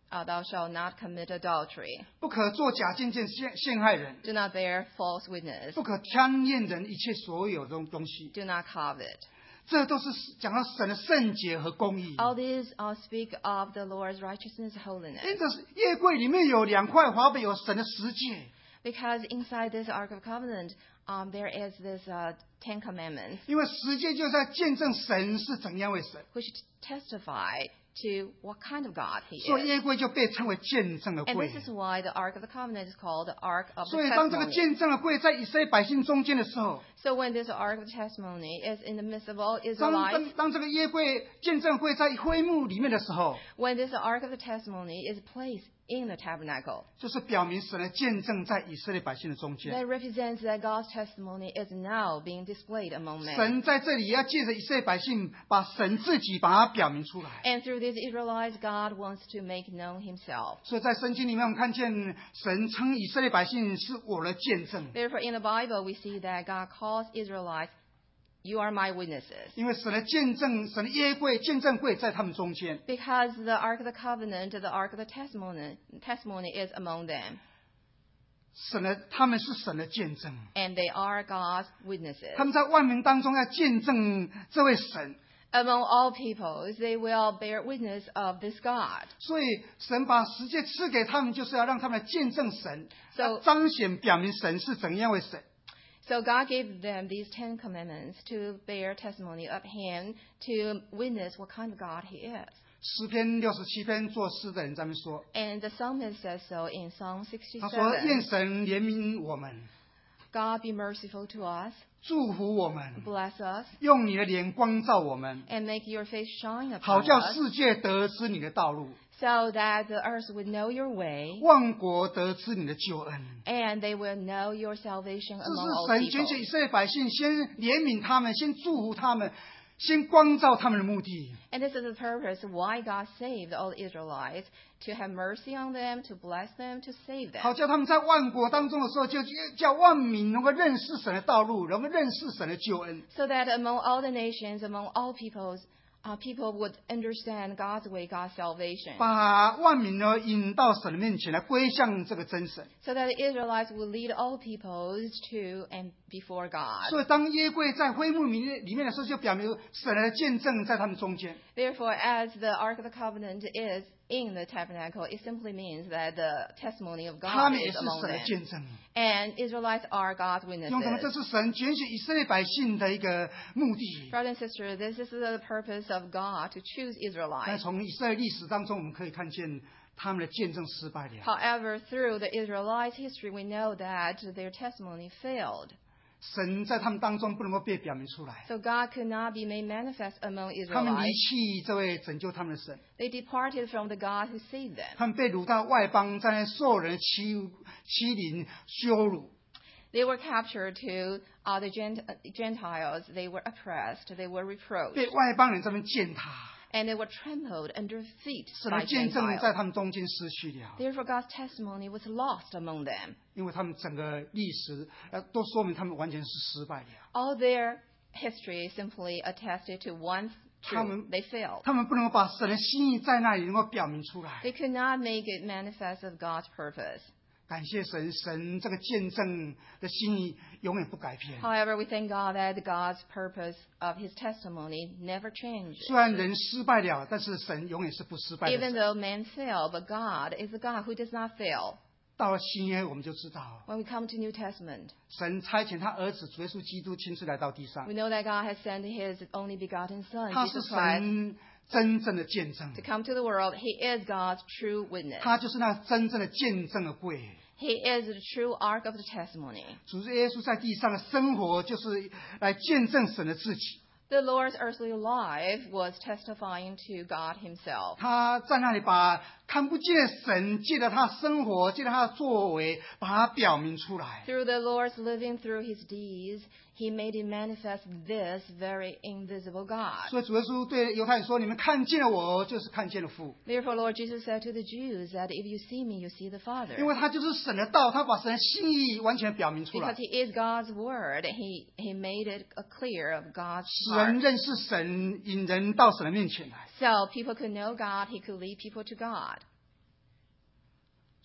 Thou shalt not commit adultery.
不可作假见证陷害人，
Do not bear false witness.
不可贪恋人一切所有的东西。
Do not covet.
这都是讲到神的圣洁和公义。
All these speak of the Lord's righteousness and holiness.
因此，约柜里面有2块华北，有神的十诫。
Because inside this Ark of Covenant, there is this Ten Commandments,
因为十诫就是在见证神是怎样为神，
which testify to what kind of God He
所以
is.
约柜就被称为见证的
And
柜
this。is why the Ark of the Covenant is called the Ark of
所
the
以，当这个
Testimony.
见证的柜在以色列百姓中间的时候，
So when this Ark of the Testimony is in the midst of all
当
Israelites,
当这个约柜见证柜在灰幕里面的时候，
when this Ark of the Testimony is placed in the tabernacle,
就是表明神的见证在以色列百姓的中间。
that represents that God's testimony is now being displayed among men.
神在这里也要借着以色列百姓，把神自己把它表明出来。
And through these Israelites, God wants to make known Himself.
所以在圣经里面，我们看见神称以色列百姓是我的见证，
Therefore, in the Bible, we see that God calls Israelites, "You are my witnesses."
因为神的见证，神的约柜、见证柜在他们中间。
Because the Ark of the Covenant, the Ark of the Testimony is among them.
他们是神的见证，
And they are God's witnesses.
他们在万民当中要见证这位神。
Among all peoples, they will bear witness of this God.
所以神把十诫赐给他们，就是要让他们见证神，
So-
要彰显表明神是怎样为神。
So God gave them these 10 commandments to bear testimony of Him, to witness what kind of God He is.
诗篇67篇作诗的人这么说，
And the psalmist says so in Psalm
他说：“愿
67.
神怜悯我们，
God be merciful to us,
祝福我们，
bless us,
用你的脸光照我们，
and make your face shine
好
upon
叫
us,
世界得知你的道路，
so that the earth would know your way,
万国得知你的救恩。”
and they will know your salvation
这
among
是
all
神
people.
拣选以色列百姓，先怜悯他们，先祝福他们，先光照他们的目的。
And this is the purpose why God saved all Israelites, to have mercy on them, to bless them, to save
好
them.
叫他们在万国当中的时候，就叫万民能够认识神的道路，能够认识神的救恩。
So that among all the nations, among all peoples, people would understand God's way, God's salvation.
把万民呢引到神的面前来归向这个真神。
So that the Israelites would lead all peoples to and before God.
所以当约柜在灰幕里面的时候，就表明神的见证在他们中间。
Therefore, as the Ark of the Covenant is in the tabernacle, it simply means that the testimony of
他
God
们也
is
是
among
神的
them.
见证。
And Israelites are God's
弟兄姊妹，这
witnesses.
是神拣选以色列百姓的一个目的。
Brothers and sisters, this is the purpose of God to choose
但
Israelites.
从以色列历史当中，我们可以看见他们的见证失败了。
However, through the Israelites' history, we know that their testimony failed.
神在他们当中不能够被表明出来，
So God could not be made manifest among
他们离
Israelites.
弃这位拯救他们的神，
They departed from the God who saved them.
他们被掳到外邦，在那受人欺凌、羞辱。
They were captured to the Gentiles. They were oppressed. They were reproached.
被外邦人这边践踏，
And they were trampled under feet
神
by
的见证在
Gentiles.
他们中间失去了，
Therefore, God's testimony was lost among them.
因为他们整个历史都说明他们完全是失败了。
All their history simply attested to one truth. They failed.
他们不能够把神的心意在那里能够表明出来。
They could not make it manifest of God's purpose.
感谢神，神这个见证的心意永远不改变。
However, we thank God that God's purpose of His testimony never changed.
虽然人失败了，但是神永远是不失败的
Even
神。
though man failed, but God is a God who does not fail.
到了新约，我们就知道，
When we come to New Testament,
神差遣他儿子主耶稣基督亲自来到地上
we，know that God has sent His only begotten Son,
他是
Jesus Christ,
神真正的见证，
to come to the world. He is God's true witness.
他就是那真正的见证的柜。
He is the true ark of the testimony.
主耶稣在地上的生活，就是来见证神的自己。
The Lord's earthly life was testifying to God Himself.
他在那里把看不见的神，借着他生活，借着他的作为，把它表明出来。
Through the Lord's living through His deeds, He made it manifest this very invisible God.
所以主耶稣对犹太人说：“你们看见了我，就是看见了父。
Therefore, Lord Jesus said to the Jews that if you see me, you see the Father.
因为他就是神的道，他把神的心意完全表明出
Because
来，
He is God's Word, He made it clear of God's
使人
heart.
认识神，引人到神的面前来。
So people could know God, He could lead people to God.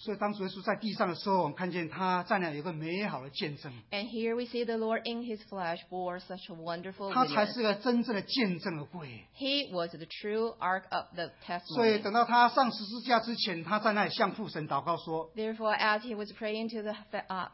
所以当主耶稣在地上的时候，我们看见他在那有一个美好的见证，
And here we see the Lord in his flesh bore such a wonderful
他才
witness.
是个真正的见证的柜。
He was the true ark of the
所以
testimony.
等到他上十字架之前，他在那里向父神祷告说
Therefore, as he was praying to the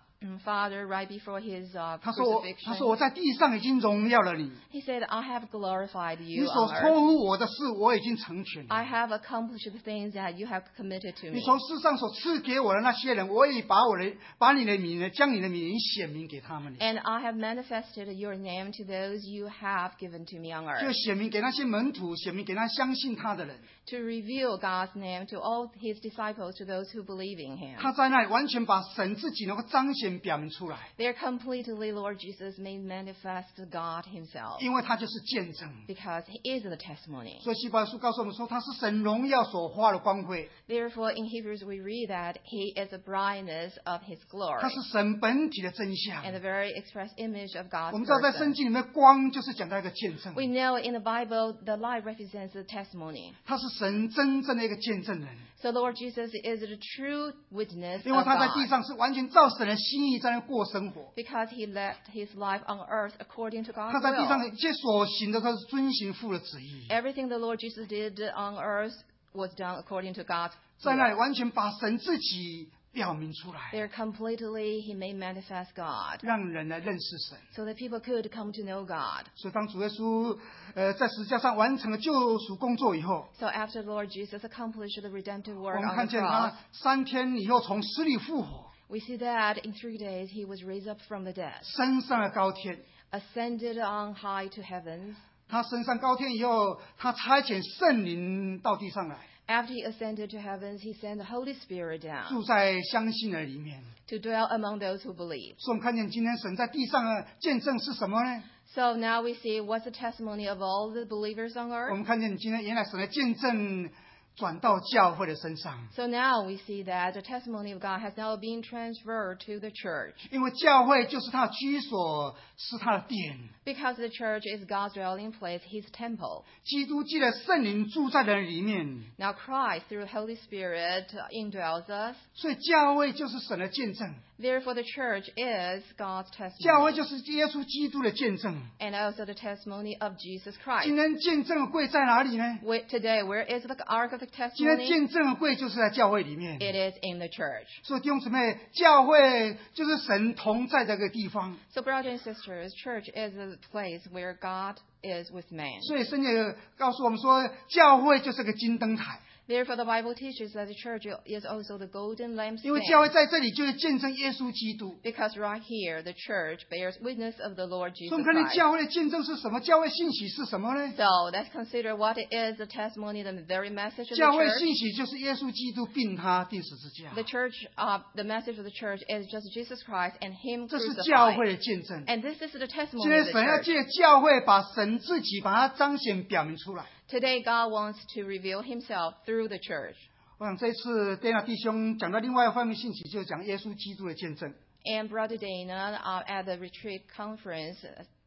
Father right before his
他说
crucifixion,
我在地上已经荣耀了你，
he said, I have glorified
你
you
所
on
托
earth.
付我的事我已经成全了。
I have accomplished the things that you have committed to
你
me.
从世上所赐给我的那些人，我已把你的名将你的名显明给他们了，
And I have manifested your name to those you have given to me on
就
earth,
显明给那些门徒，显明给那相信他的人。
to reveal God's name to all his disciples, to those who believe in him.
他在那里完全把神自己能够彰显表明出来，
There completely, Lord Jesus made manifest God himself,
因为他就是见证。
because he is the testimony.
所以希伯来书告诉我们说，他是神荣耀所发的光辉，
Therefore, in Hebrews we read that he is the brightness of his glory
他是神本体的真相。
and the very express image of
我
God's
们知道在圣
person.
经里面，光就是讲到一个见证，
We know in the Bible the light represents the testimony.
他是神真正的一个见证人，
So Lord Jesus is the true witness
因为
of
他在地
God,
上是完全照神的心意在那过生活。
because he led his life on earth according to
他
God's
在地上
will.
一切所行的都是遵行父的旨意，
Everything the Lord Jesus did on earth was done according to God's
在那里
will.
完全把神自己表明出来，
There completely he made manifest God,
让人来认识神。
so that people could come to know God.
所以当主耶稣在十字架上完成了救赎工作以后，
So after the Lord Jesus accomplished the redemptive
我
work
们
on
看
the
见
cross,
他3天以后从死里复活，
we see that in 3 days he was raised up from the dead,
升上了高天。
ascended on high to heavens.
他升上高天以后，他差遣圣灵到地上来，
After he ascended to heavens, he sent the Holy Spirit
住
down
在相信的里面。
to dwell among those who believe.
所以我们看见今天神在地上的见证是什么呢？
So now we see what's the testimony of all the believers on
我
earth.
们看见今天原来神的见证转到教会的身上，
So now we see that the testimony of God has now been transferred to the church,
因为教会就是他的居所，是他的殿。
because the church is God's dwelling place, his temple.
基督借着圣灵住在人里面，
Now Christ, through the Holy Spirit, indwells us.
所以教会就是神的见证，
Therefore, the church is God's
教会
testimony,
就是耶稣基督的见证。
and also the testimony of Jesus
今
Christ.
天见证的柜在哪里呢？
Today, where is the ark of the
今天
testimony?
见证的柜就是在教会里面。
It is in the church.
所以弟兄姊妹，教会就是神同在的一个地方。
So, brothers and sisters, church is the place where God is with man.
所以圣经也告诉我们说，教会就是个金灯台，
Therefore, the Bible teaches that the church is also the golden
因为教会
lampstand.
在这里就是见证耶稣基督。
Because right here, the church bears witness of the Lord
所以
Jesus
我们看见
Christ.
教会的见证是什么？教会信息是什么呢？
So let's consider what is the testimony, the very message of
教
the
会
church.
信息就是耶稣基督并他钉十字架，
The church, the message of the church is just Jesus Christ and Him
这是教
crucified.
会的见证。
And this is the
今
testimony
天
of the
神要
church.
借教会把神自己把它彰显表明出来。
Today, God wants to reveal Himself through the church.
我想这次 Dana 弟兄讲到另外一方面信息，就是讲耶稣基督的见证。
And Brother Dana, at the retreat conference,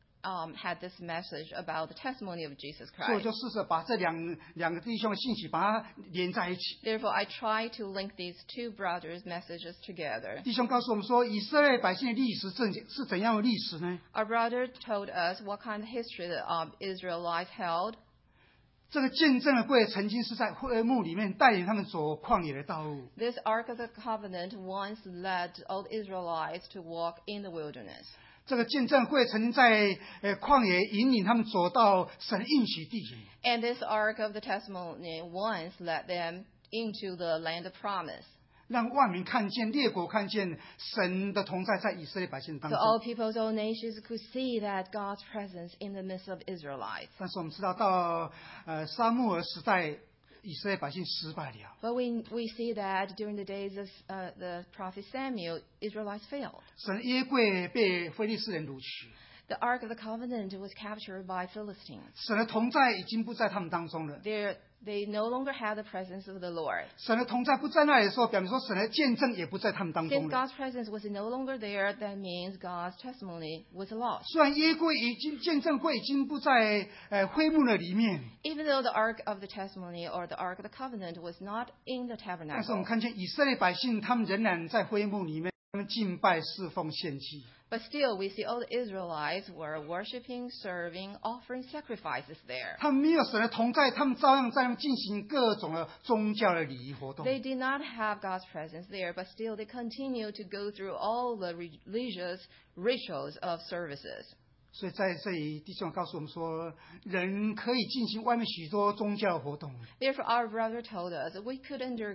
had this message about the testimony of Jesus
所以我
Christ.
就试着把这两个弟兄的信息把它连在一起。
Therefore, I try to link these two brothers' messages together.
弟兄告诉我们说，以色列百姓的历史是怎样的历史呢？
Our brother told us what kind of history the Israelites held.
这个见证的柜曾经是在会幕里面带领他们走旷野的道路。
This Ark of the Covenant once led all Israelites to walk in the wilderness.
这个见证会曾经在旷野引领他们走到神应许地里。
And this Ark of the Testimony once led them into the land of promise.
让万民看见，列国看见神的同在在以色列百姓当
So
中。
all peoples, all nations could see that God's presence in the midst of Israelites.
但是我们知道，到撒母耳时代，以色列百姓失败了。
But we see that during the days of the prophet Samuel, Israelites failed.
神耶柜被非利士人掳取，
The Ark of the Covenant was captured by Philistines.
神的同在已经不在他们当中了。
They no longer have the presence of the Lord.
神的同在不在那里的时候，表明说神的见证也不在他们当
Since
中了。
God's presence was no longer there, that means God's testimony was lost.
虽然约柜已经见证柜已经不在会幕的里面，
Even though the Ark of the Testimony or the Ark of the Covenant was not in the
但是我们
tabernacle,
看见以色列百姓，他们仍然在会幕里面，他们敬拜、侍奉、献祭。
but still we see all the Israelites were worshiping, serving, offering sacrifices there.
他们没有神的同在，他们照样在那进行各种的宗教的礼仪活动。
They did not have God's presence there, but still they continue to go through all the religious rituals of services.
所以在这里，弟兄告诉我们说，人可以进行外面许多宗教活动，
Therefore, our brother told us that we could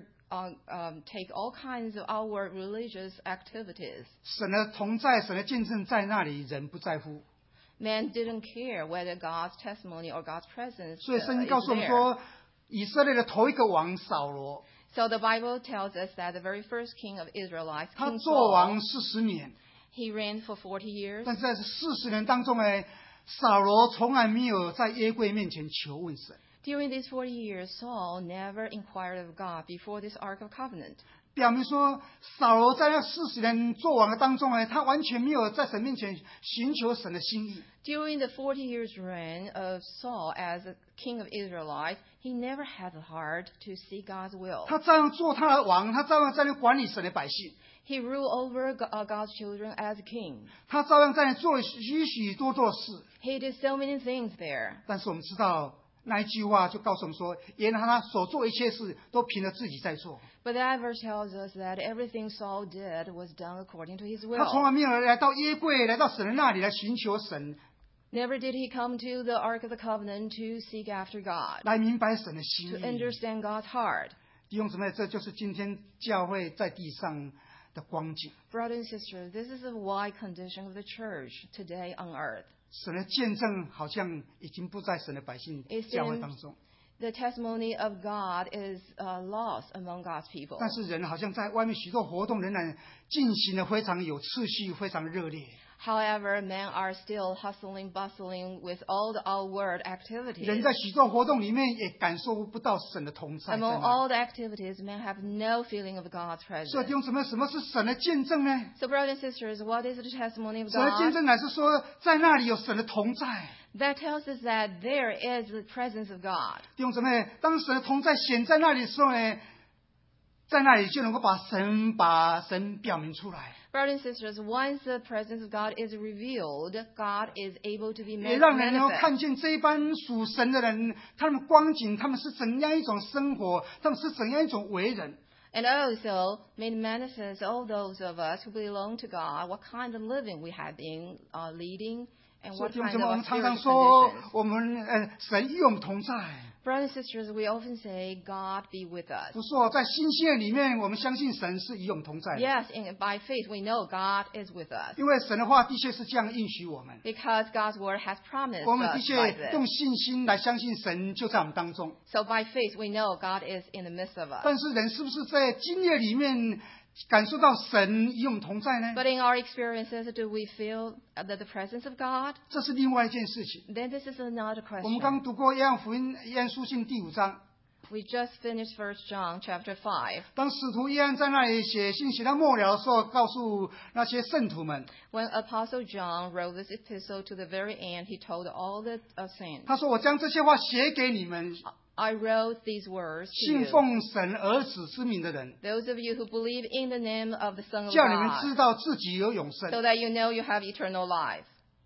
take all kinds of our religious activities.
神的同在、神的见证在那里，人不在乎。
Man didn't care whether God's testimony or God's presence
所以圣经告
is
诉我们
there.
说，以色列的头一个王扫罗，
So the Bible tells us that the very first king of Israelites,
他
King
做
Saul,
王40年，
he reigned for 40 years.
但是在这40年当中呢，扫罗从来没有在约柜面前求问神。
During these 40 years, Saul never inquired of God before this Ark of Covenant.
表明说，扫罗在那40年做王的当中呢，他完全没有在神面前寻求神的心意。
During the 40 years reign of Saul as a king of Israelites, he never had the heart to seek God's will.
他照样做他的王，他照样在那管理神的百姓，
He ruled over God's children as king.
他照样在那做许多事。
He did so many things there.
但是我们知道那一句话就告诉我们说，原来他所做一切事都凭着自己在做，
But that verse tells us that everything Saul did was done according to his
他从
will.
来没有来到约柜，来到神的那里来寻求神，
Never did he come to the Ark of the Covenant to seek after God,
来明白神的心
to
意。
understand God's heart.
弟兄姊妹，这就是今天教会在地上的光景。
Brothers and sisters, this is the wide condition of the church today on earth.
神的见证好像已经不在神的百姓
It
教会
seems
当中，
the testimony of God is lost among God's people.
但是人好像在外面许多活动仍然进行的非常有次序，非常热烈。
However, men are still hustling, bustling with all the outward
人
activities.
在许多活动里面也感受不到神的同在在
Among
那
all the activities, men have no feeling of God's
里。所以弟
presence.
兄姊妹，什么是神的见证呢？
So, brothers and sisters, what is the testimony of
神的见
God?
证乃是说，在那里有神的同在。
That tells us that there is the presence of God.
弟兄姊妹，当神的同在显在那里的时候呢，在那里就能够把神表明出来，
Brothers and sisters, once the presence of God is revealed, God is able to be
也让人能够
manifest.
看见这一班属神的人，他们光景，他们是怎样一种生活，他们是怎样一种为人。
And also made manifest all those of us who belong to God, what kind of living we have been leading, and
所以
what
弟兄
kind
姊妹，我
of
们常常
spiritual
说
conditions.
我们神与我们同在。
Brothers and sisters, we often say, God be with us.
不错，在新约里面，我们相信神是与我们同在的，
Yes, by faith we know God is with us.
因为神的话的确是这样应许我们。
Because God's word has promised
我们的
us
确
by
用
this.
信心来相信神就在我们当中。
So by faith we know God is in the midst of us.
但是人是不是在经验里面感受到神与我们同在呢？
But in our experiences, do we feel the presence of God?
这是另外一件事情。
Then this is another
我们刚
question.
读过约翰福音约翰书信第5章，
We just finished 1 John chapter 5.
当使徒约翰在那里写信写到末了的时候，告诉那些圣徒们，
When Apostle John wrote this epistle to the very end, he told all the saints,
他说：“我将这些话写给你们，
I wrote these words to
信
you,
奉神儿子之名的人，
those of you who believe in the name of the Son of
叫你们
God,
知道自己有永生。”
so that you know you have eternal life.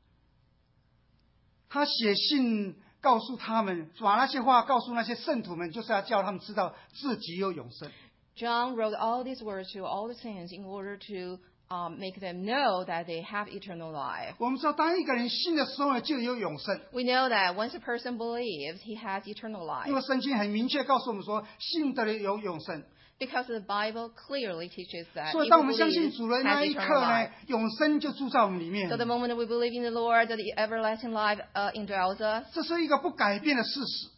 他写信告诉他们，把那些话告诉那些圣徒们，就是要叫他们知道自己有永生。
John wrote all these words to all the saints in order to make them know that they have eternal life.
我们知道，当一个人信的时候呢，就有永生，
We know that once a person believes, he has eternal
因为
life.
圣经很明确告诉我们说，信的人有永生。
Because the Bible clearly teaches that
所以，
he
当我
who
们相信
believes
主的那
has
一
eternal
刻呢
life.，
永生就住在我们里面
So。the moment we believe in the Lord, that the everlasting life indwells us,
这是一个不改变的事实。
this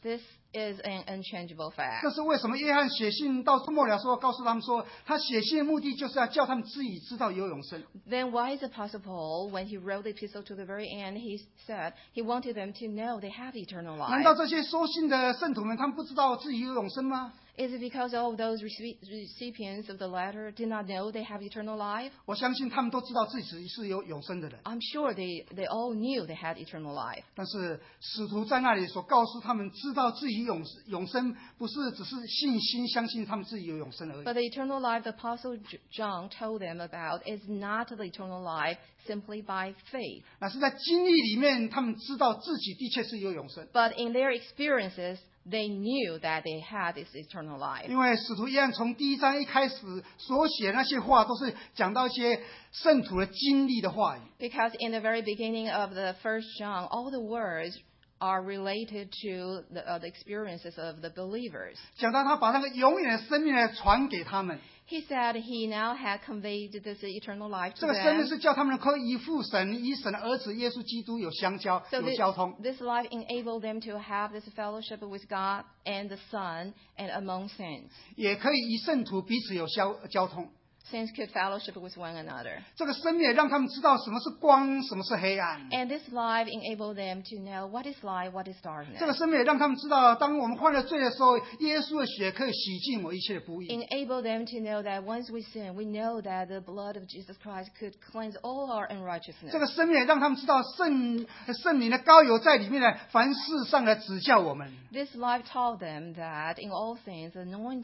is an unchangeable fact.
这是为什么约翰写信到末了说，告诉他们说，他写信的目的就是要叫他们自己知道有永生。
Then why is Apostle Paul, when he wrote the epistle to the very end, he said he wanted them to know they have eternal
难道
life?
这些收信的圣徒们，他们不知道自己有永生吗？
Is it because all of those recipients of the letter did not know they have eternal life?
我相信他们都知道自己是有永生的人，
I'm sure they all knew they had eternal life.
但是使徒在那里所告诉他们，知道自己永生，不是只是信心相信他们自己有永生而已。
But the eternal life the Apostle John told them about is not the eternal life simply by faith.
那是在经历里面，他们知道自己的确是有永生。
But in their experiences, they knew that they had this eternal life.
因为使徒约翰从第1章一开始所写那些话，都是讲到一些圣徒的经历的话语。
Because in the very beginning of the first John, all the words are related to the experiences of the believers.
讲到他把那个永远的生命来传给他们，
He said he now had conveyed this eternal life
这
to
个生命
them.
是叫他们可以与父神、与神的儿子耶稣基督有相交、
So
有交通。
this life enabled them to have this fellowship with God and the Son and among saints.
也可以与圣徒彼此有交通。
Saints could fellowship with one another.
这个生命也让他们知道什么是光，什么是黑暗。
And this life enabled them to know what is light, what is
这个
darkness.
生命也让他们知道，当我们犯了罪的时候，耶稣的血可以洗净我一切的不义。
Enable them to know that once we sin, we know that the blood of Jesus Christ could cleanse all our
这
unrighteousness.
个生命也让他们知道圣灵的膏油在里面呢，凡事上来指教我们。
This life taught them that in all things,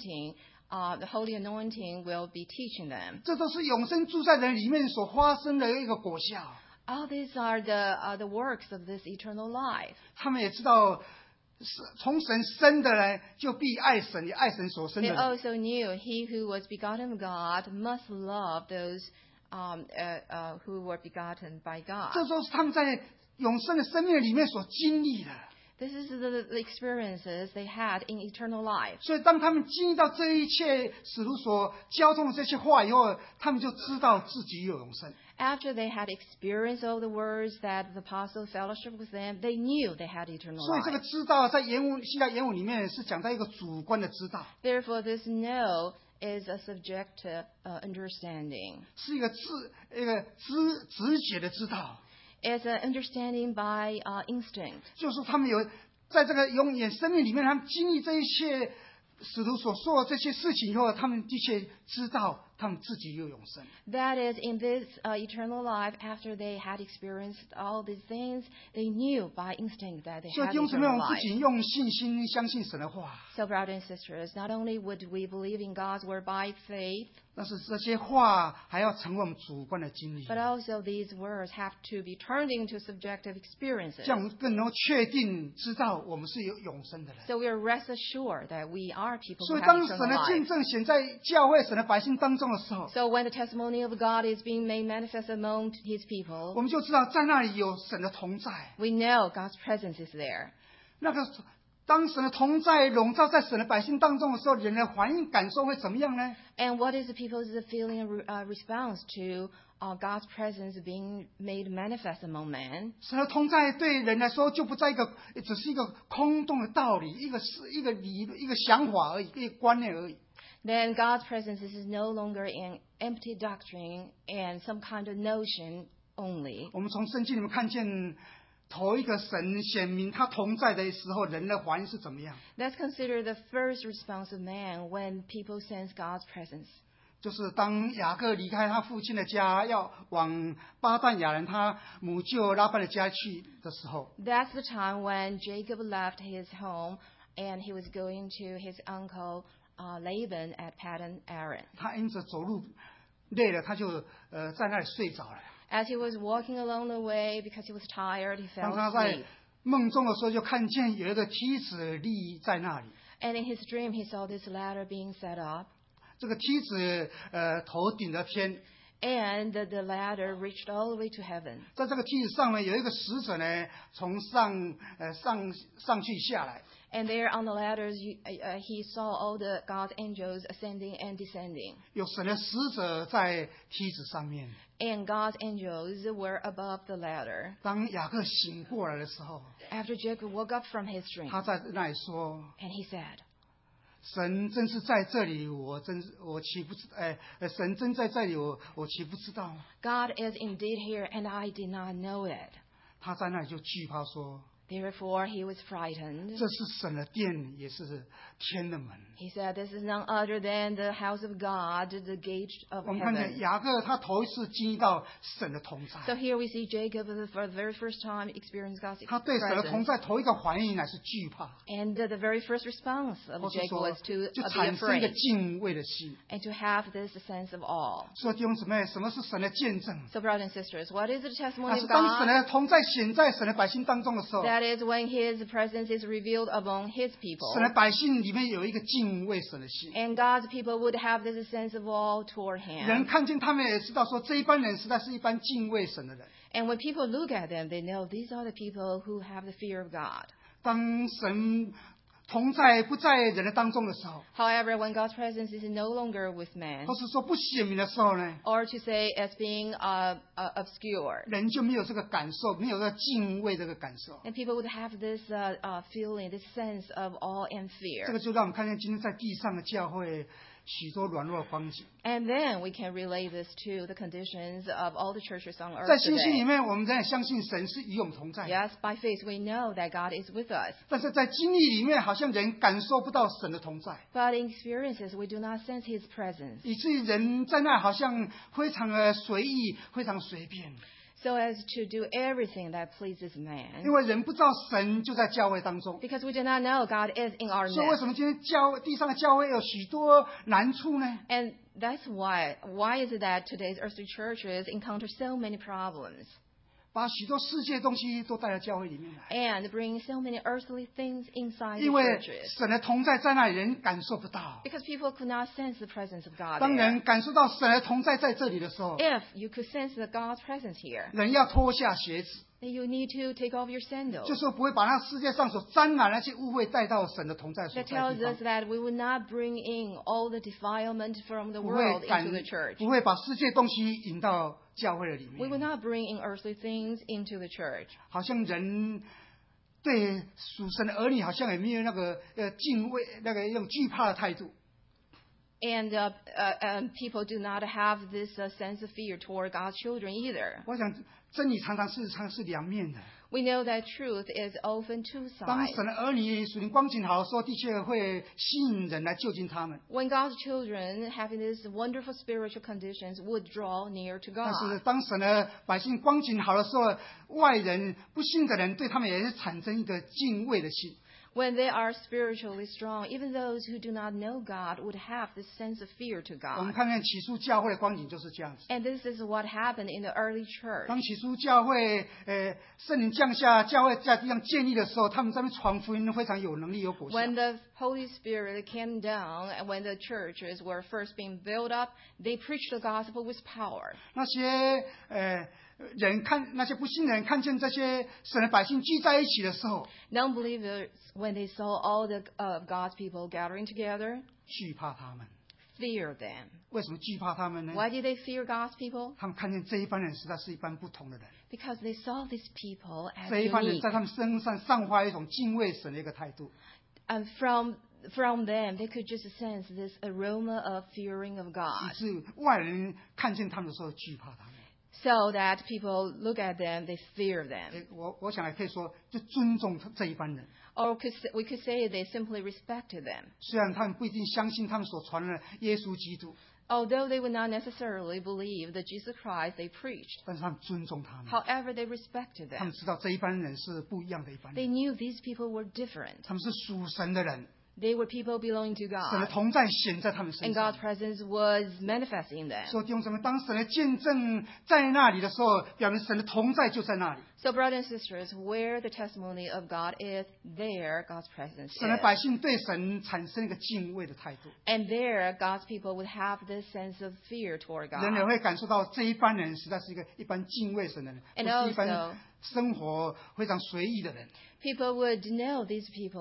the holy anointing will be teaching them.
这都是永生住在人里面所发生的一个果效。
All these are the works of this eternal life.
他们也知道，从神生的人就必爱神，也爱神所生的
They
人。
also knew he who was begotten of God must love those who were begotten by
这
God.
都是他们在永生的生命里面所经历的。
This is the experiences they had in eternal life.
所以，当他们经历到这一切使徒所交通的这些话以后，他们就知道自己有永生。
After they had experienced all the words that the apostle fellowship with them, they knew they had eternal
所以，这个
life.
知道在希腊原文里面是讲到一个主观的知道，
Therefore, this know is a subjective understanding.
是一个直觉的知道。
It's an understanding by instinct.
就是说，他们有在这个永远生命里面，他们经历这一切使徒所说的这些事情以后，他们的确知道他们自己有永生。
That is, in this eternal life, after they had experienced all these things, they knew by instinct that they
所以
had
弟兄姊妹，我
eternal
们不
life.
仅用信心相信神的话，
So, brothers and sisters, not only would we believe in God's word by faith,
但是这些话还要成为我们主观的经历，
but also these words have to be turned into subjective experiences.
这样我们更能够确定知道我们是有永生的人。
So we are rest assured that we are people
所
who
以，
have
当神
eternal
的见
life.
证显在教会、神的百姓当中的时候，
So when the testimony of God is being made manifest among His
我
people,
们就知道在那里有神的同在。
we know God's presence is there.
那个当神的同在笼罩在神的百姓当中的时候，人的反应感受会怎么样呢？
And what is the people's feeling and response to God's presence being made manifest among men?
神的同在对人来说，就不在只是一个空洞的道理，一个想法而已，一个观念而已。
Then God's presence is no longer an empty doctrine and some kind of notion only.
我们从圣经里面看见，头一个神显明他同在的时候，人的反应是怎么样？
Let's consider the first response of man when people sense God's presence.
就是当雅各离开他父亲的家，要往巴旦亚兰他母舅拉班的家去的时候，
That's the time when Jacob left his home and he was going to his uncle Laban at Paddan Aram.
他因着走路累了，他就在那里睡着了。
As he was walking along the way, because he was tired, he
当
fell
他在
asleep.
梦中的时候，就看见有一个梯子立在那里。
And in his dream, he saw this ladder being set up,
这个梯子头顶着天，
and the ladder reached all the way to heaven.
在这个梯子上呢，有一个使者呢，从上去下来。
And there on the ladders, he saw all the God's angels ascending and descending.
有神的使者在梯子上面。
And God's angels were above the ladder.
当雅各醒过来的时候，
After Jacob woke up from his dream,
他在那里说
and he said,
神真是在这里，我岂不知？神真在这里，我岂不知道？
God is indeed here, and I did not know it.
他在那里就惧怕说，
Therefore he was frightened.
这是神的殿，也是天的门。
He said, this is none other than the house of God, the gate of
我们看见
heaven.
雅各，他头一次经历到神的同
So
在，
here we see Jacob for the very first time experience God's
他对神的同
presence.
在头一个反应乃是惧怕，
And the very first response of
或是
Jacob
说
was to
就
be
产生一个
afraid
敬畏的心。
and to have this sense of awe.
所以弟兄姊妹，什么是神的见证？
So brothers and sisters, what is the
那
testimony
是
of
当神
God?
的同在显在神的百姓当中的时候，
That is when his presence is revealed among his
神
people.
的百姓里面有一个敬畏神的心。
And God's people would have this sense of awe toward
人
him.
看见他们也知道说，这一般人实在是一般敬畏神的人。
And when people look at them, they know these are the people who have the fear of God.
当神同在不在人的当中的时候，
However, when God's presence is no longer with man,
或是说不显明的时候呢，
or to say as being obscure,
人就没有这个感受，没有这个敬畏这个感受。
and people would have this feeling, this sense of awe and
这个
fear.
就让我们看见今天在地上的教会许多软弱的光景。
And then we can relate this to the conditions of all the churches on
在
earth
信心里
today.
面，我们仍然相信神是与我们同在。
Yes, by faith we know that God is with us.
但是在经历里面，好像人感受不到神的同在，
But in experiences, we do not sense His presence.
以至于人在那好像非常的随意，非常随便。
So as to do everything that pleases
因
man.
为人不知道神就在教会当中，
Because we do not know God is in our
所以为
midst.
什么今天地上的教会有许多难处呢？
And that's why is it that today's earthly churches encounter so many problems
把许多世界东西都带到教会里面来，
and bring so many earthly things inside
因
the
为
churches?
神的同在在那里，人感受不到。
Because people could not sense the presence of God
当
there.
人感受到神的同在在这里的时候，
If you could sense the God's presence here,
人要脱下鞋子，
then you need to take off your
就
sandals.
说不会把那世界上所沾染那些污秽带到神的同在所
That
在的
tells
地方
us，that we would not bring in all the defilement from the
不
world
会
into the church.
不会把世界东西引到教会的里
We will
面，
not bring in earthly things into the church.
好像人对属神的儿女好像也没有那个敬畏那个用惧怕的态度。
And people do not have this sense of fear toward God's children either.
我想真理常常是两面的。
We know that truth is often two
当
sides.
神的儿女属灵光景好的时候，的确会吸引人来就近他们。
When God's children having these wonderful spiritual conditions would draw near to
但是
God.
当神的百姓光景好的时候，外人不信的人对他们也是产生一个敬畏的心。
When they are spiritually strong, even those who do not know God would have this sense of fear to
我们
God.
看见起初教会的光景就是这样子。
And this is what happened in the early church.
当起初教会圣灵降下，教会在地上建立的时候，他们在那边传福音非常有能力有果效。
When the Holy Spirit came down and when the churches were first being built up, they preached the gospel with power.
那些那些不信的人看见这些神的百姓聚在一起的时候，
Non-believers, when they saw all the God's people gathering together,
惧怕他们。
feared them.
为什么惧怕他们呢？
Why did they fear God's people?
他们看见这一般人实在是一般不同的人，
Because they saw these people as
这一般人
unique.
在他们身上散发一种敬畏神的一个态度。
And from them, they could just sense this aroma of fearing of
以
God.
致外人看见他们的时候惧怕他们。
So that people look at them, they fear them.
我想也可以说，就尊重这一般人。
Or we could say they simply respected them.
虽然他们不一定相信他们所传的耶稣基督，
Although they would not necessarily believe the Jesus Christ they preached.
但是他们尊重他们。
However, they respected
他们
them.
知道这一般人是不一样的一般
They
人，
knew these people were different.
他们是属神的人，
They were people belonging to
神的
God.
同在显在他们身
And
上
God's。presence was manifesting in them.
所以弟兄姊妹，当神的见证在那里的时候，表明神的同在就在那里。
So, brothers and sisters, where the testimony of God is, there God's presence
神的
is.
百姓对神产生一个敬畏的态度，
And there God's people would have this sense of fear toward
人也
God.
会感受到这一般人实在是一般敬畏神的人，不
And
是一般
also-
生活非常随意的人。
People would know these people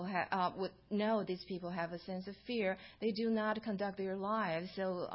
have a sense of fear. They do not conduct their lives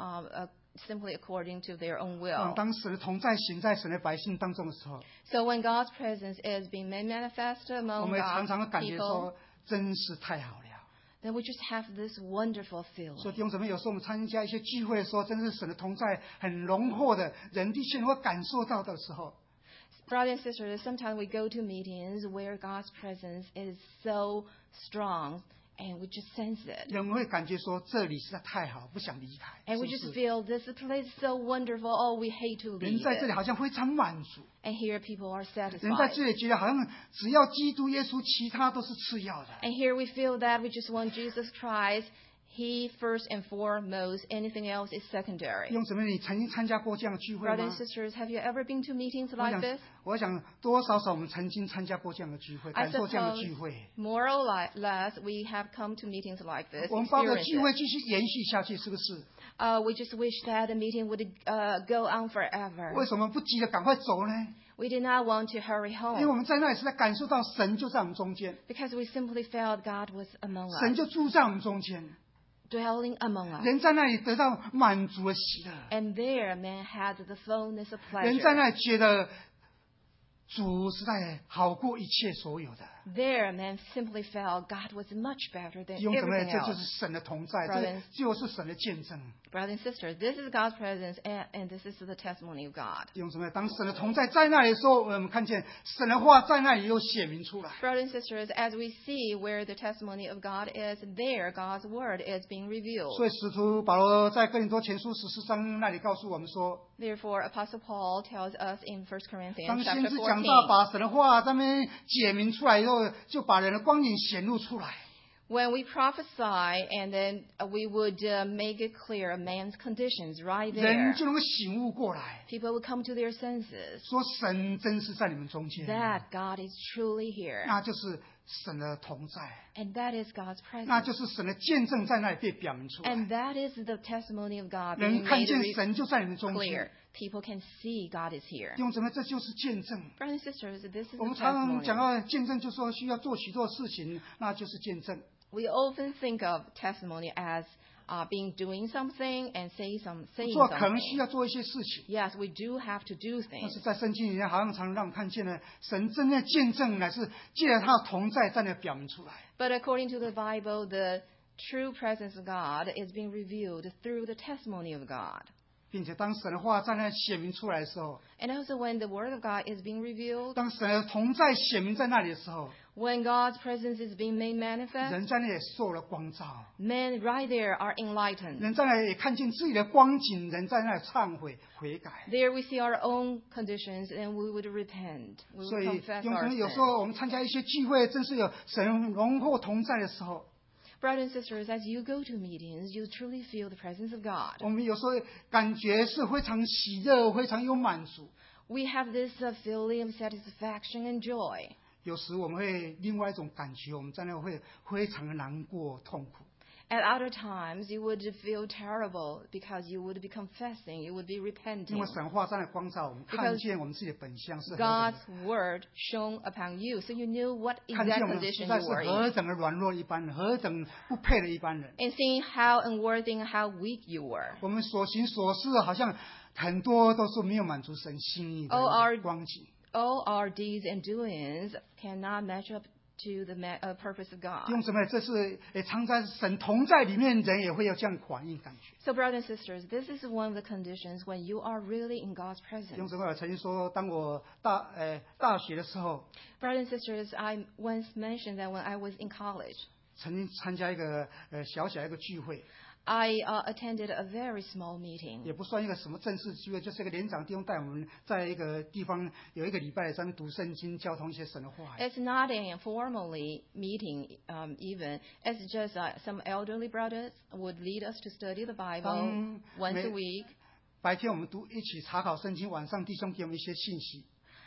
simply according to their own will.
当神的同在行在神的百姓当中的时候，
So when God's presence is being made manifest
我
among
们常常会
God's
感觉
people,
说，真是太好了。
then we just have this wonderful
所以
feeling.
弟兄姊妹，有时候我们参加一些聚会的时候，真是神的同在很浓厚的，人的确能够感受到的时候，
Brothers and sisters, sometimes we go to meetings where God's presence is so strong, and we just sense it.
人会感觉说这里实在太好，不想离开。
And we
是
just
不是
feel this place is so wonderful. Oh, we hate to
人
leave
在这里
it.
好像非常满足，
And here people are
人在
satisfied.
这里觉得好像只要基督耶稣，其他都是次要的。
And here we feel that we just want Jesus Christ. He first and foremost. Anything else is
弟
secondary.
兄姊妹，你曾经参加过这样的聚会
Brothers
吗
and？sisters, have you ever been to meetings
我
like
想
this?，
我想多多少少我们曾经参加过这样的聚会，
I
感受这样的
suppose
聚会。
more or less we have come to meetings like this.
我们把这个
experienced
聚
it.
会继续延续下去，是不是？
We just wish that the meeting would go on forever.
为什么不急着赶快走呢？
We did not want to hurry
因为我
home
们在那里是在感受到神就在我们中间，
because we simply felt God was among
神
us,
就住在我们中间，
dwelling among us.
人在那里得到满足的喜乐，
And there man had the fullness of
人在
pleasure.
那里觉得主实在好过一切所有的。
There man simply felt God was much better than
弟兄姊妹，
everything
这就是
else.
神的同在，
Brothers
这就是神的见证。
Brothers and sisters, this is God's presence and this is the testimony of God.
弟兄姊妹，当神的同在在那里的时候，我们看见神的话在那里又显明出来。
Brothers and sisters, as we see where the testimony of God is, there God's word is being
所
revealed.
以使徒保罗在哥林多前书14章那里告诉我们说，
Therefore, Apostle Paul tells us in 1 Corinthians
当先
chapter
知讲道
14,
把神的话在那边解明出来以后，就把人的光景显露出来。
when we prophesy and then we would make it clear man's conditions right
人
there,
就能够醒悟过来，
people would come to their senses
说神真是在你们中间，
that God is truly here.
那就是神的同在，
And that is God's
那
presence.
就是神的见证在那里被表明出来。
And that is the testimony of God
人
being
看
made
见神就在你们中
clear.
间，
People can see God is here.
弟兄姊妹，这就是见证。
Brothers and sisters, this is
我
the
们常常
testimony.
讲到见证，就说需要做许多事情，那就是见证。
We often think of testimony as being doing something and saying
做可能
something.
需要做一些事情，
Yes, we do have to do
但
things.
是在圣经里面，好像常让我们看见了神真正的见证，乃是借着他的同在在那表明出来。
But according to the Bible, the true presence of God is being revealed through the testimony of God.
并且当神的话在那显明出来的时候，
And also when the Word of God is being revealed,
当神的同在显明在那里的时候，
when God's presence is being made manifest,
人在那里也受了光照，
men right there are enlightened.
人在那里也看见自己的光景，人在那里忏悔悔改。
There we see our own conditions and we would repent. We
所
would
以，
confess
有
our
时候有时
sin.
候我们参加一些聚会，真是有神荣获同在的时候，
Brothers and sisters, as you go to meetings, you truly feel the presence of God.
我们有时候感觉是非常喜乐，非常有满足。
We have this feeling of satisfaction and joy.
有时我们会另外一种感觉，我们在那会非常的难过、痛苦。
At other times, you would feel terrible because you would be confessing, you would be
因
repenting.
为神话在那光照我们，
Because
看见我们自己的本相是何等
God's
的，
word shone upon you, so you knew what
看见
exact
我们实
condition
在
you
是
were
何
in.
等的软弱一般人，何等不配的一般人。
And seeing how unworthy and how weak you were.
我们所行所事，好像很多都是没有满足神心意的
Oh, our-
光景。
All our deeds and doings cannot match up to the purpose of
弟
God.
兄姊妹，这是也常在神同在里面，人也会有这样反应感觉。
So, brothers and sisters, this is one of the conditions when you are really in God's
弟兄
presence.
姊妹，我曾经说，当我大学的时候，
Brothers and sisters, I once mentioned that when I was in college,
曾经参加一个小小一个聚会，
I attended a very small meeting.
也不算一个什么正式聚会，就是一个连长弟兄带我们在一个地方有一个礼拜在那读圣经，交通一些神的话语。
It's not an formally meeting even. It's just some elderly brothers would lead us to study the Bible once a week.
白天我们一起查考圣经，晚上弟兄给我们一些信息。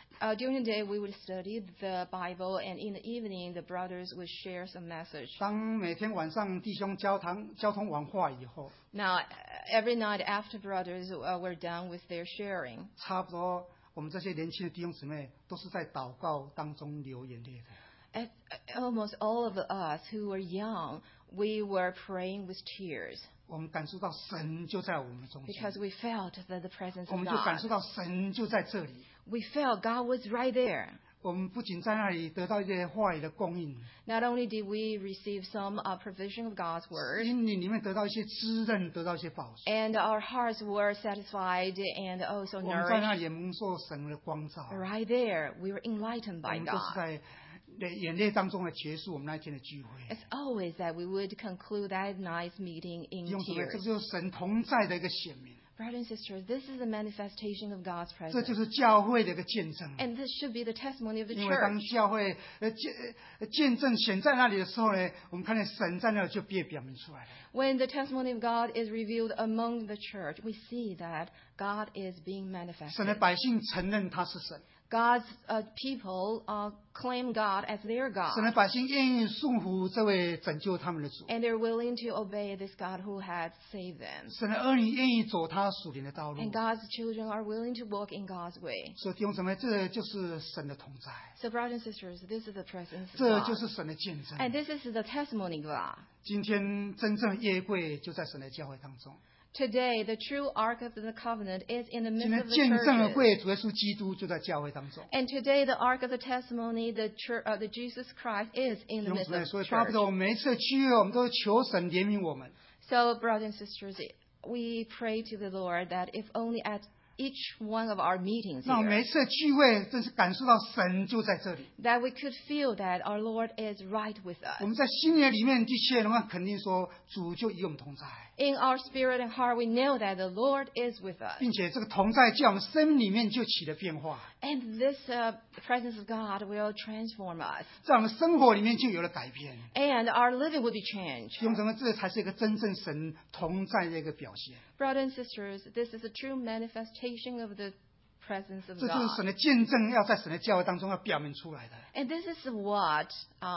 During the day, we would study the Bible, and in the evening, the brothers would share some message.
当每天晚上弟兄交通完话以后，
Now, every night after brothers were done with their sharing,
差不多我们这些年轻的弟兄姊妹都是在祷告当中流眼泪的。
almost all of us who were young, we were praying with tears
我们感受到神就在我们中间，
because we felt that the presence
我
of
们就感
God.
受到神就在这里。
We felt God was right there.
我们不仅在那里得到一些话语的供应，
Not only did we receive some provision of God's word,
心灵里面得到一些滋润，得到一些保守。
and our hearts were satisfied and also
我们在那
nourished.
里也蒙受神的光照，
Right there, we were enlightened
我
by
们都是
God.
在眼泪当中来结束我们那一天的聚会。
It's always that we would conclude that night's meeting
弟
in
兄姊妹，这
tears.
就是神同在的一个显明，
Brothers and sisters, this is a manifestation of God's
这就
presence.
是教会的一个见证。
And this should be the testimony of the
因为当
church.
教会见证显在那里的时候呢，我们看见神在那里就被表明出来了。
When the testimony of God is revealed among the church, we see that God is being
神的
manifested.
百姓承认他是神，
God's people claim God as their
神的
God.
百姓愿意顺服这位拯救他们的主，
And they're willing to obey this God who had saved them.
神的儿女愿意走他属灵的道路。
And God's children are willing to walk in God's way.
所以弟兄姊妹，这就是神的同在，
So, brothers and sisters, this is the presence of
这
God.
就是神的见证。
And this is the testimony of God.
今天真正的约柜就在神的教会当中，
Today, the true Ark of the Covenant is in the
今
midst
天
of the
见证的
churches.
柜主耶稣基督就在教会当中。
And today, the Ark of the Testimony, the Jesus Christ, is
弟
in the
兄
midst
姊妹，
of
所
the
以巴不得
church.
我们每一次的聚会，我们都求神怜悯我们。
So, brothers and sisters, we pray to the Lord that if only at each one of our meetings
让我们每
here,
一次的聚会，真是感受到神就在这里。
that we could feel that our Lord is right with
我
us.
们在心灵里面的确能够肯定说，主就与我们同在，
In our spirit and heart, we know that the Lord is with us.
并且这个同在在我们生命里面就起了变化，
And this presence of God will transform us.
在我们生活里面就有了改变。
And our living will be changed.
弟兄姊妹，这才是一个真正神同在的一个表现。
Brothers and sisters, this is a true manifestation of the presence of
这就是
God.
神的见证，要在神的教会当中要表明出来的。
And this is what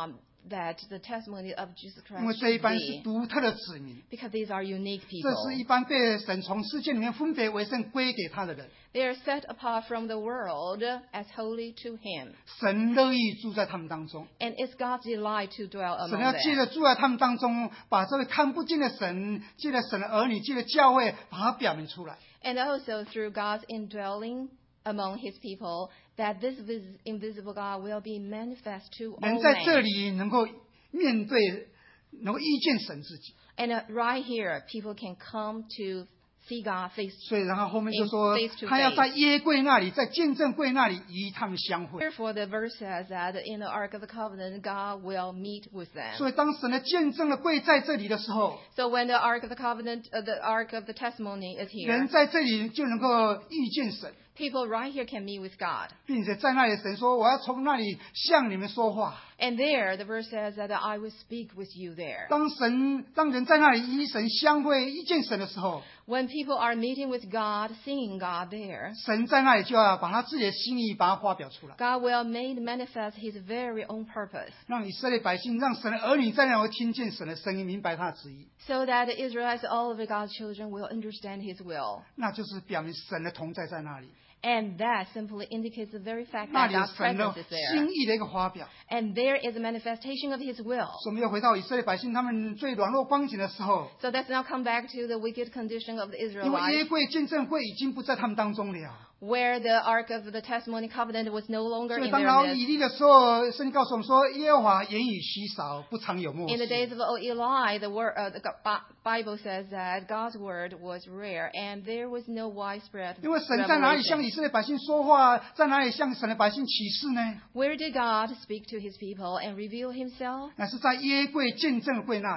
that the testimony of Jesus
因为
Christ
这一
should
般是
be.
独特的子民，
Because these are unique
这是一
people.
般被神从世界里面分别为圣归给他的人。
They are set apart from the world as holy to Him.
神乐意住在他们当中，
And it's God's delight to dwell
神
among
要借
them.
着住在他们当中，把这位看不见的神，借着神的儿女，借着教会，把它表明出来。
And also through God's indwelling among His people, that this invisible God will be manifest to
人
all
在这
men.
里能够面对，能够遇见神自己。
And right here, people can come to see God face
所以，然后后面就说
face to，
他要
face
在约柜那里，在见证柜那里与他们相会。
Therefore, the verse says that in the Ark of the Covenant, God will meet with them.
所以，当神的见证的柜在这里的时候，
So when the Ark of the Covenant, the Ark of the Testimony is
人
here,
在这里就能够遇见神，
people right here can meet with God.
并且在那里，神说：“我要从那里向你们说话。”
And there, the verse says that I will speak with you there.
当人在那里与神相会、遇见神的时候，
When people are meeting with God, seeing God there,
神在那里就要把他自己的心意把它发表出来，
God will make manifest His very own purpose,
让以色列百姓、让神的儿女在那里听见神的声音，明白他的旨意，
so that the Israelites, all of God's children, will understand His will.
那就是表明神的同在在那里，
And that simply indicates the very fact
那
that
里有
God's
神的
presence is there.
心意的一个发表。
And there is a manifestation of His will.
所以我们又回到以色列百姓他们最软弱光景的时候，
So let's now come back to the wicked condition of the
因为约
Israelites,
柜见证会已经不在他们当中了。
where the Ark of the Testimony Covenant was no longer
所以
in
当
their
老
midst.
以利的时候，圣经告诉我们说，耶和华言语稀少，不常有默
In the
示。
days of Eli, the Bible says that God's word was rare, and there was no widespread
因为神在哪里向
revelation.
以色列百姓说话，在哪里向神的百姓启示呢？
Where did God speak to His people and reveal Himself?
那是在约柜见证会那里。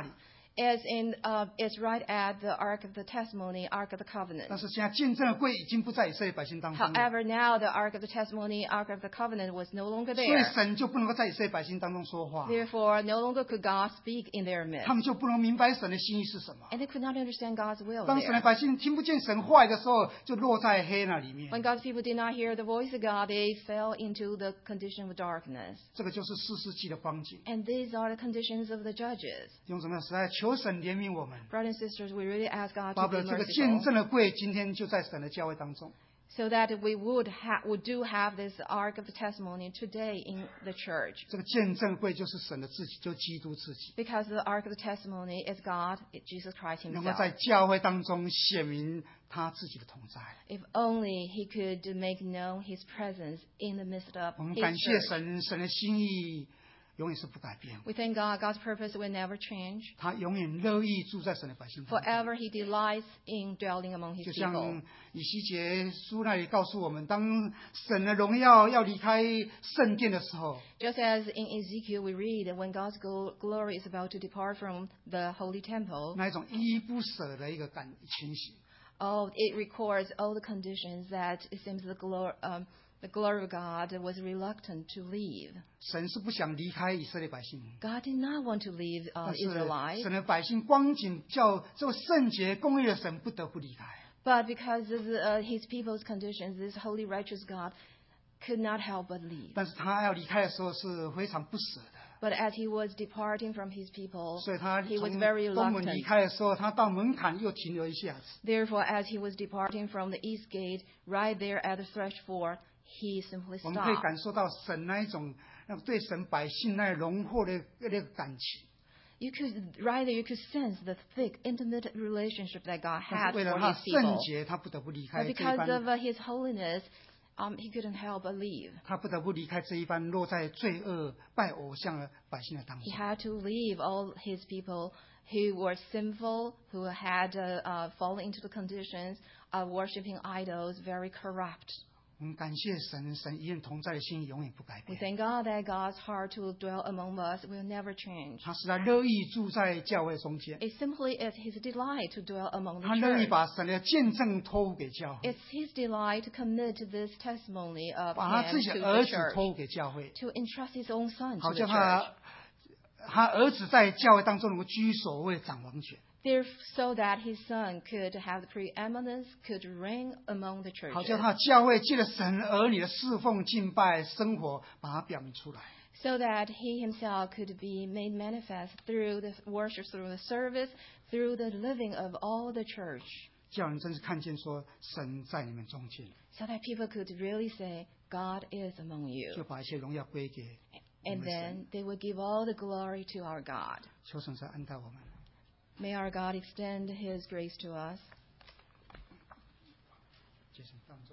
It's right at the Ark of the Testimony, Ark of the
但
Covenant.
是现在见证的柜已经不在以色列百姓当中了，
However, now the Ark of the Testimony, Ark of the Covenant was no longer
所以
there.
神就不能够在以色列百姓当中说话，
Therefore, no longer could God speak in their
他
midst.
们就不能明白神的心意是什么。
And they could not understand God's will
当神的
there.
百姓听不见神话语的时候，就落在黑暗里面。
When God's people did not hear the voice of God, they fell into the condition of darkness.
这个就是士师记的光景。
And these are the conditions of the judges.
用什么？实在求神怜悯我们，
Brothers and sisters, we really ask God
巴
to
不
be
得这个见
merciful
证的柜今天就在神的教会当中。
so that we would do have this Ark of the Testimony today in the church.
这个见证柜就是神的自己，就基督自己，
Because the Ark of the Testimony is God, Jesus Christ
能够
himself.
在教会当中显明他自己的同在。
If only he could make known his presence in the midst of
我们
his
感谢
church.
神，神的心意永远是不改变，
We thank God, God's purpose will never change.
他永远乐意住在神的百姓当中。
Forever he delights in dwelling among his
就
people.
像以西结书那里告诉我们，当神的荣耀要离开圣殿的时候，
Just as in Ezekiel we read, when God's glory is about to depart from the holy temple,
那一种依依不舍的一个情形。
it records all the conditions that it seems the glory of God was reluctant to leave.
神是不想离开以色列百姓，
God did not want to leave
但是
Israelites,
神的百姓光景叫这个圣洁公义的神不得不离开。
but because of his people's conditions, this holy righteous God could not help but leave.
但是他要离开的时候是非常不舍的，
But as he was departing from his people,
所以他
he was
从
very
东门离
reluctant.
开的时候，他到门槛又停留一下子。
Therefore, as he was departing from the east gate, right there at the threshold, he simply
我们可以
stopped.
感受到神那一种对神百姓那荣获的那个感情。
You could sense the thick, intimate relationship that God
但
had
是为了
for
他
his
圣
people.
洁，他不得不离
But
开这一
because
般
of his holiness, he couldn't help but leave.
他不得不离开这一般落在罪恶、拜偶像的百姓的当
He
中。
had to leave all his people who were sinful, who had fallen into the conditions of worshiping idols, very corrupt.
我们感谢神，神与人同在的心永远不改
We
变。
thank God that God's heart to dwell among us will never change.
他实在乐意住在教会中间，
It simply is his delight to dwell among the
他乐意
church.
把神的见证托付给教会，
It's his delight to commit this testimony of
把他
him
自己
to
的
the
儿子
church,
托付给教会，
to entrust his own son
好
to
叫
the church,
他儿子在教会当中能够居首位、掌王权，
so that his son could have the preeminence, could reign among the
好
churches,
叫他的教会借着神儿女的侍奉、敬拜、生活，把它表明出来。
so that he himself could be made manifest through the worship, through the service, through the living of all the church,
叫人真是看见说神在你们中间，
so that people could really say, God is among
就
you.
把一切荣耀归给我
And
们的神。
then they would give all the glory to our God.
求神在恩待我们。
May our God extend his grace to us.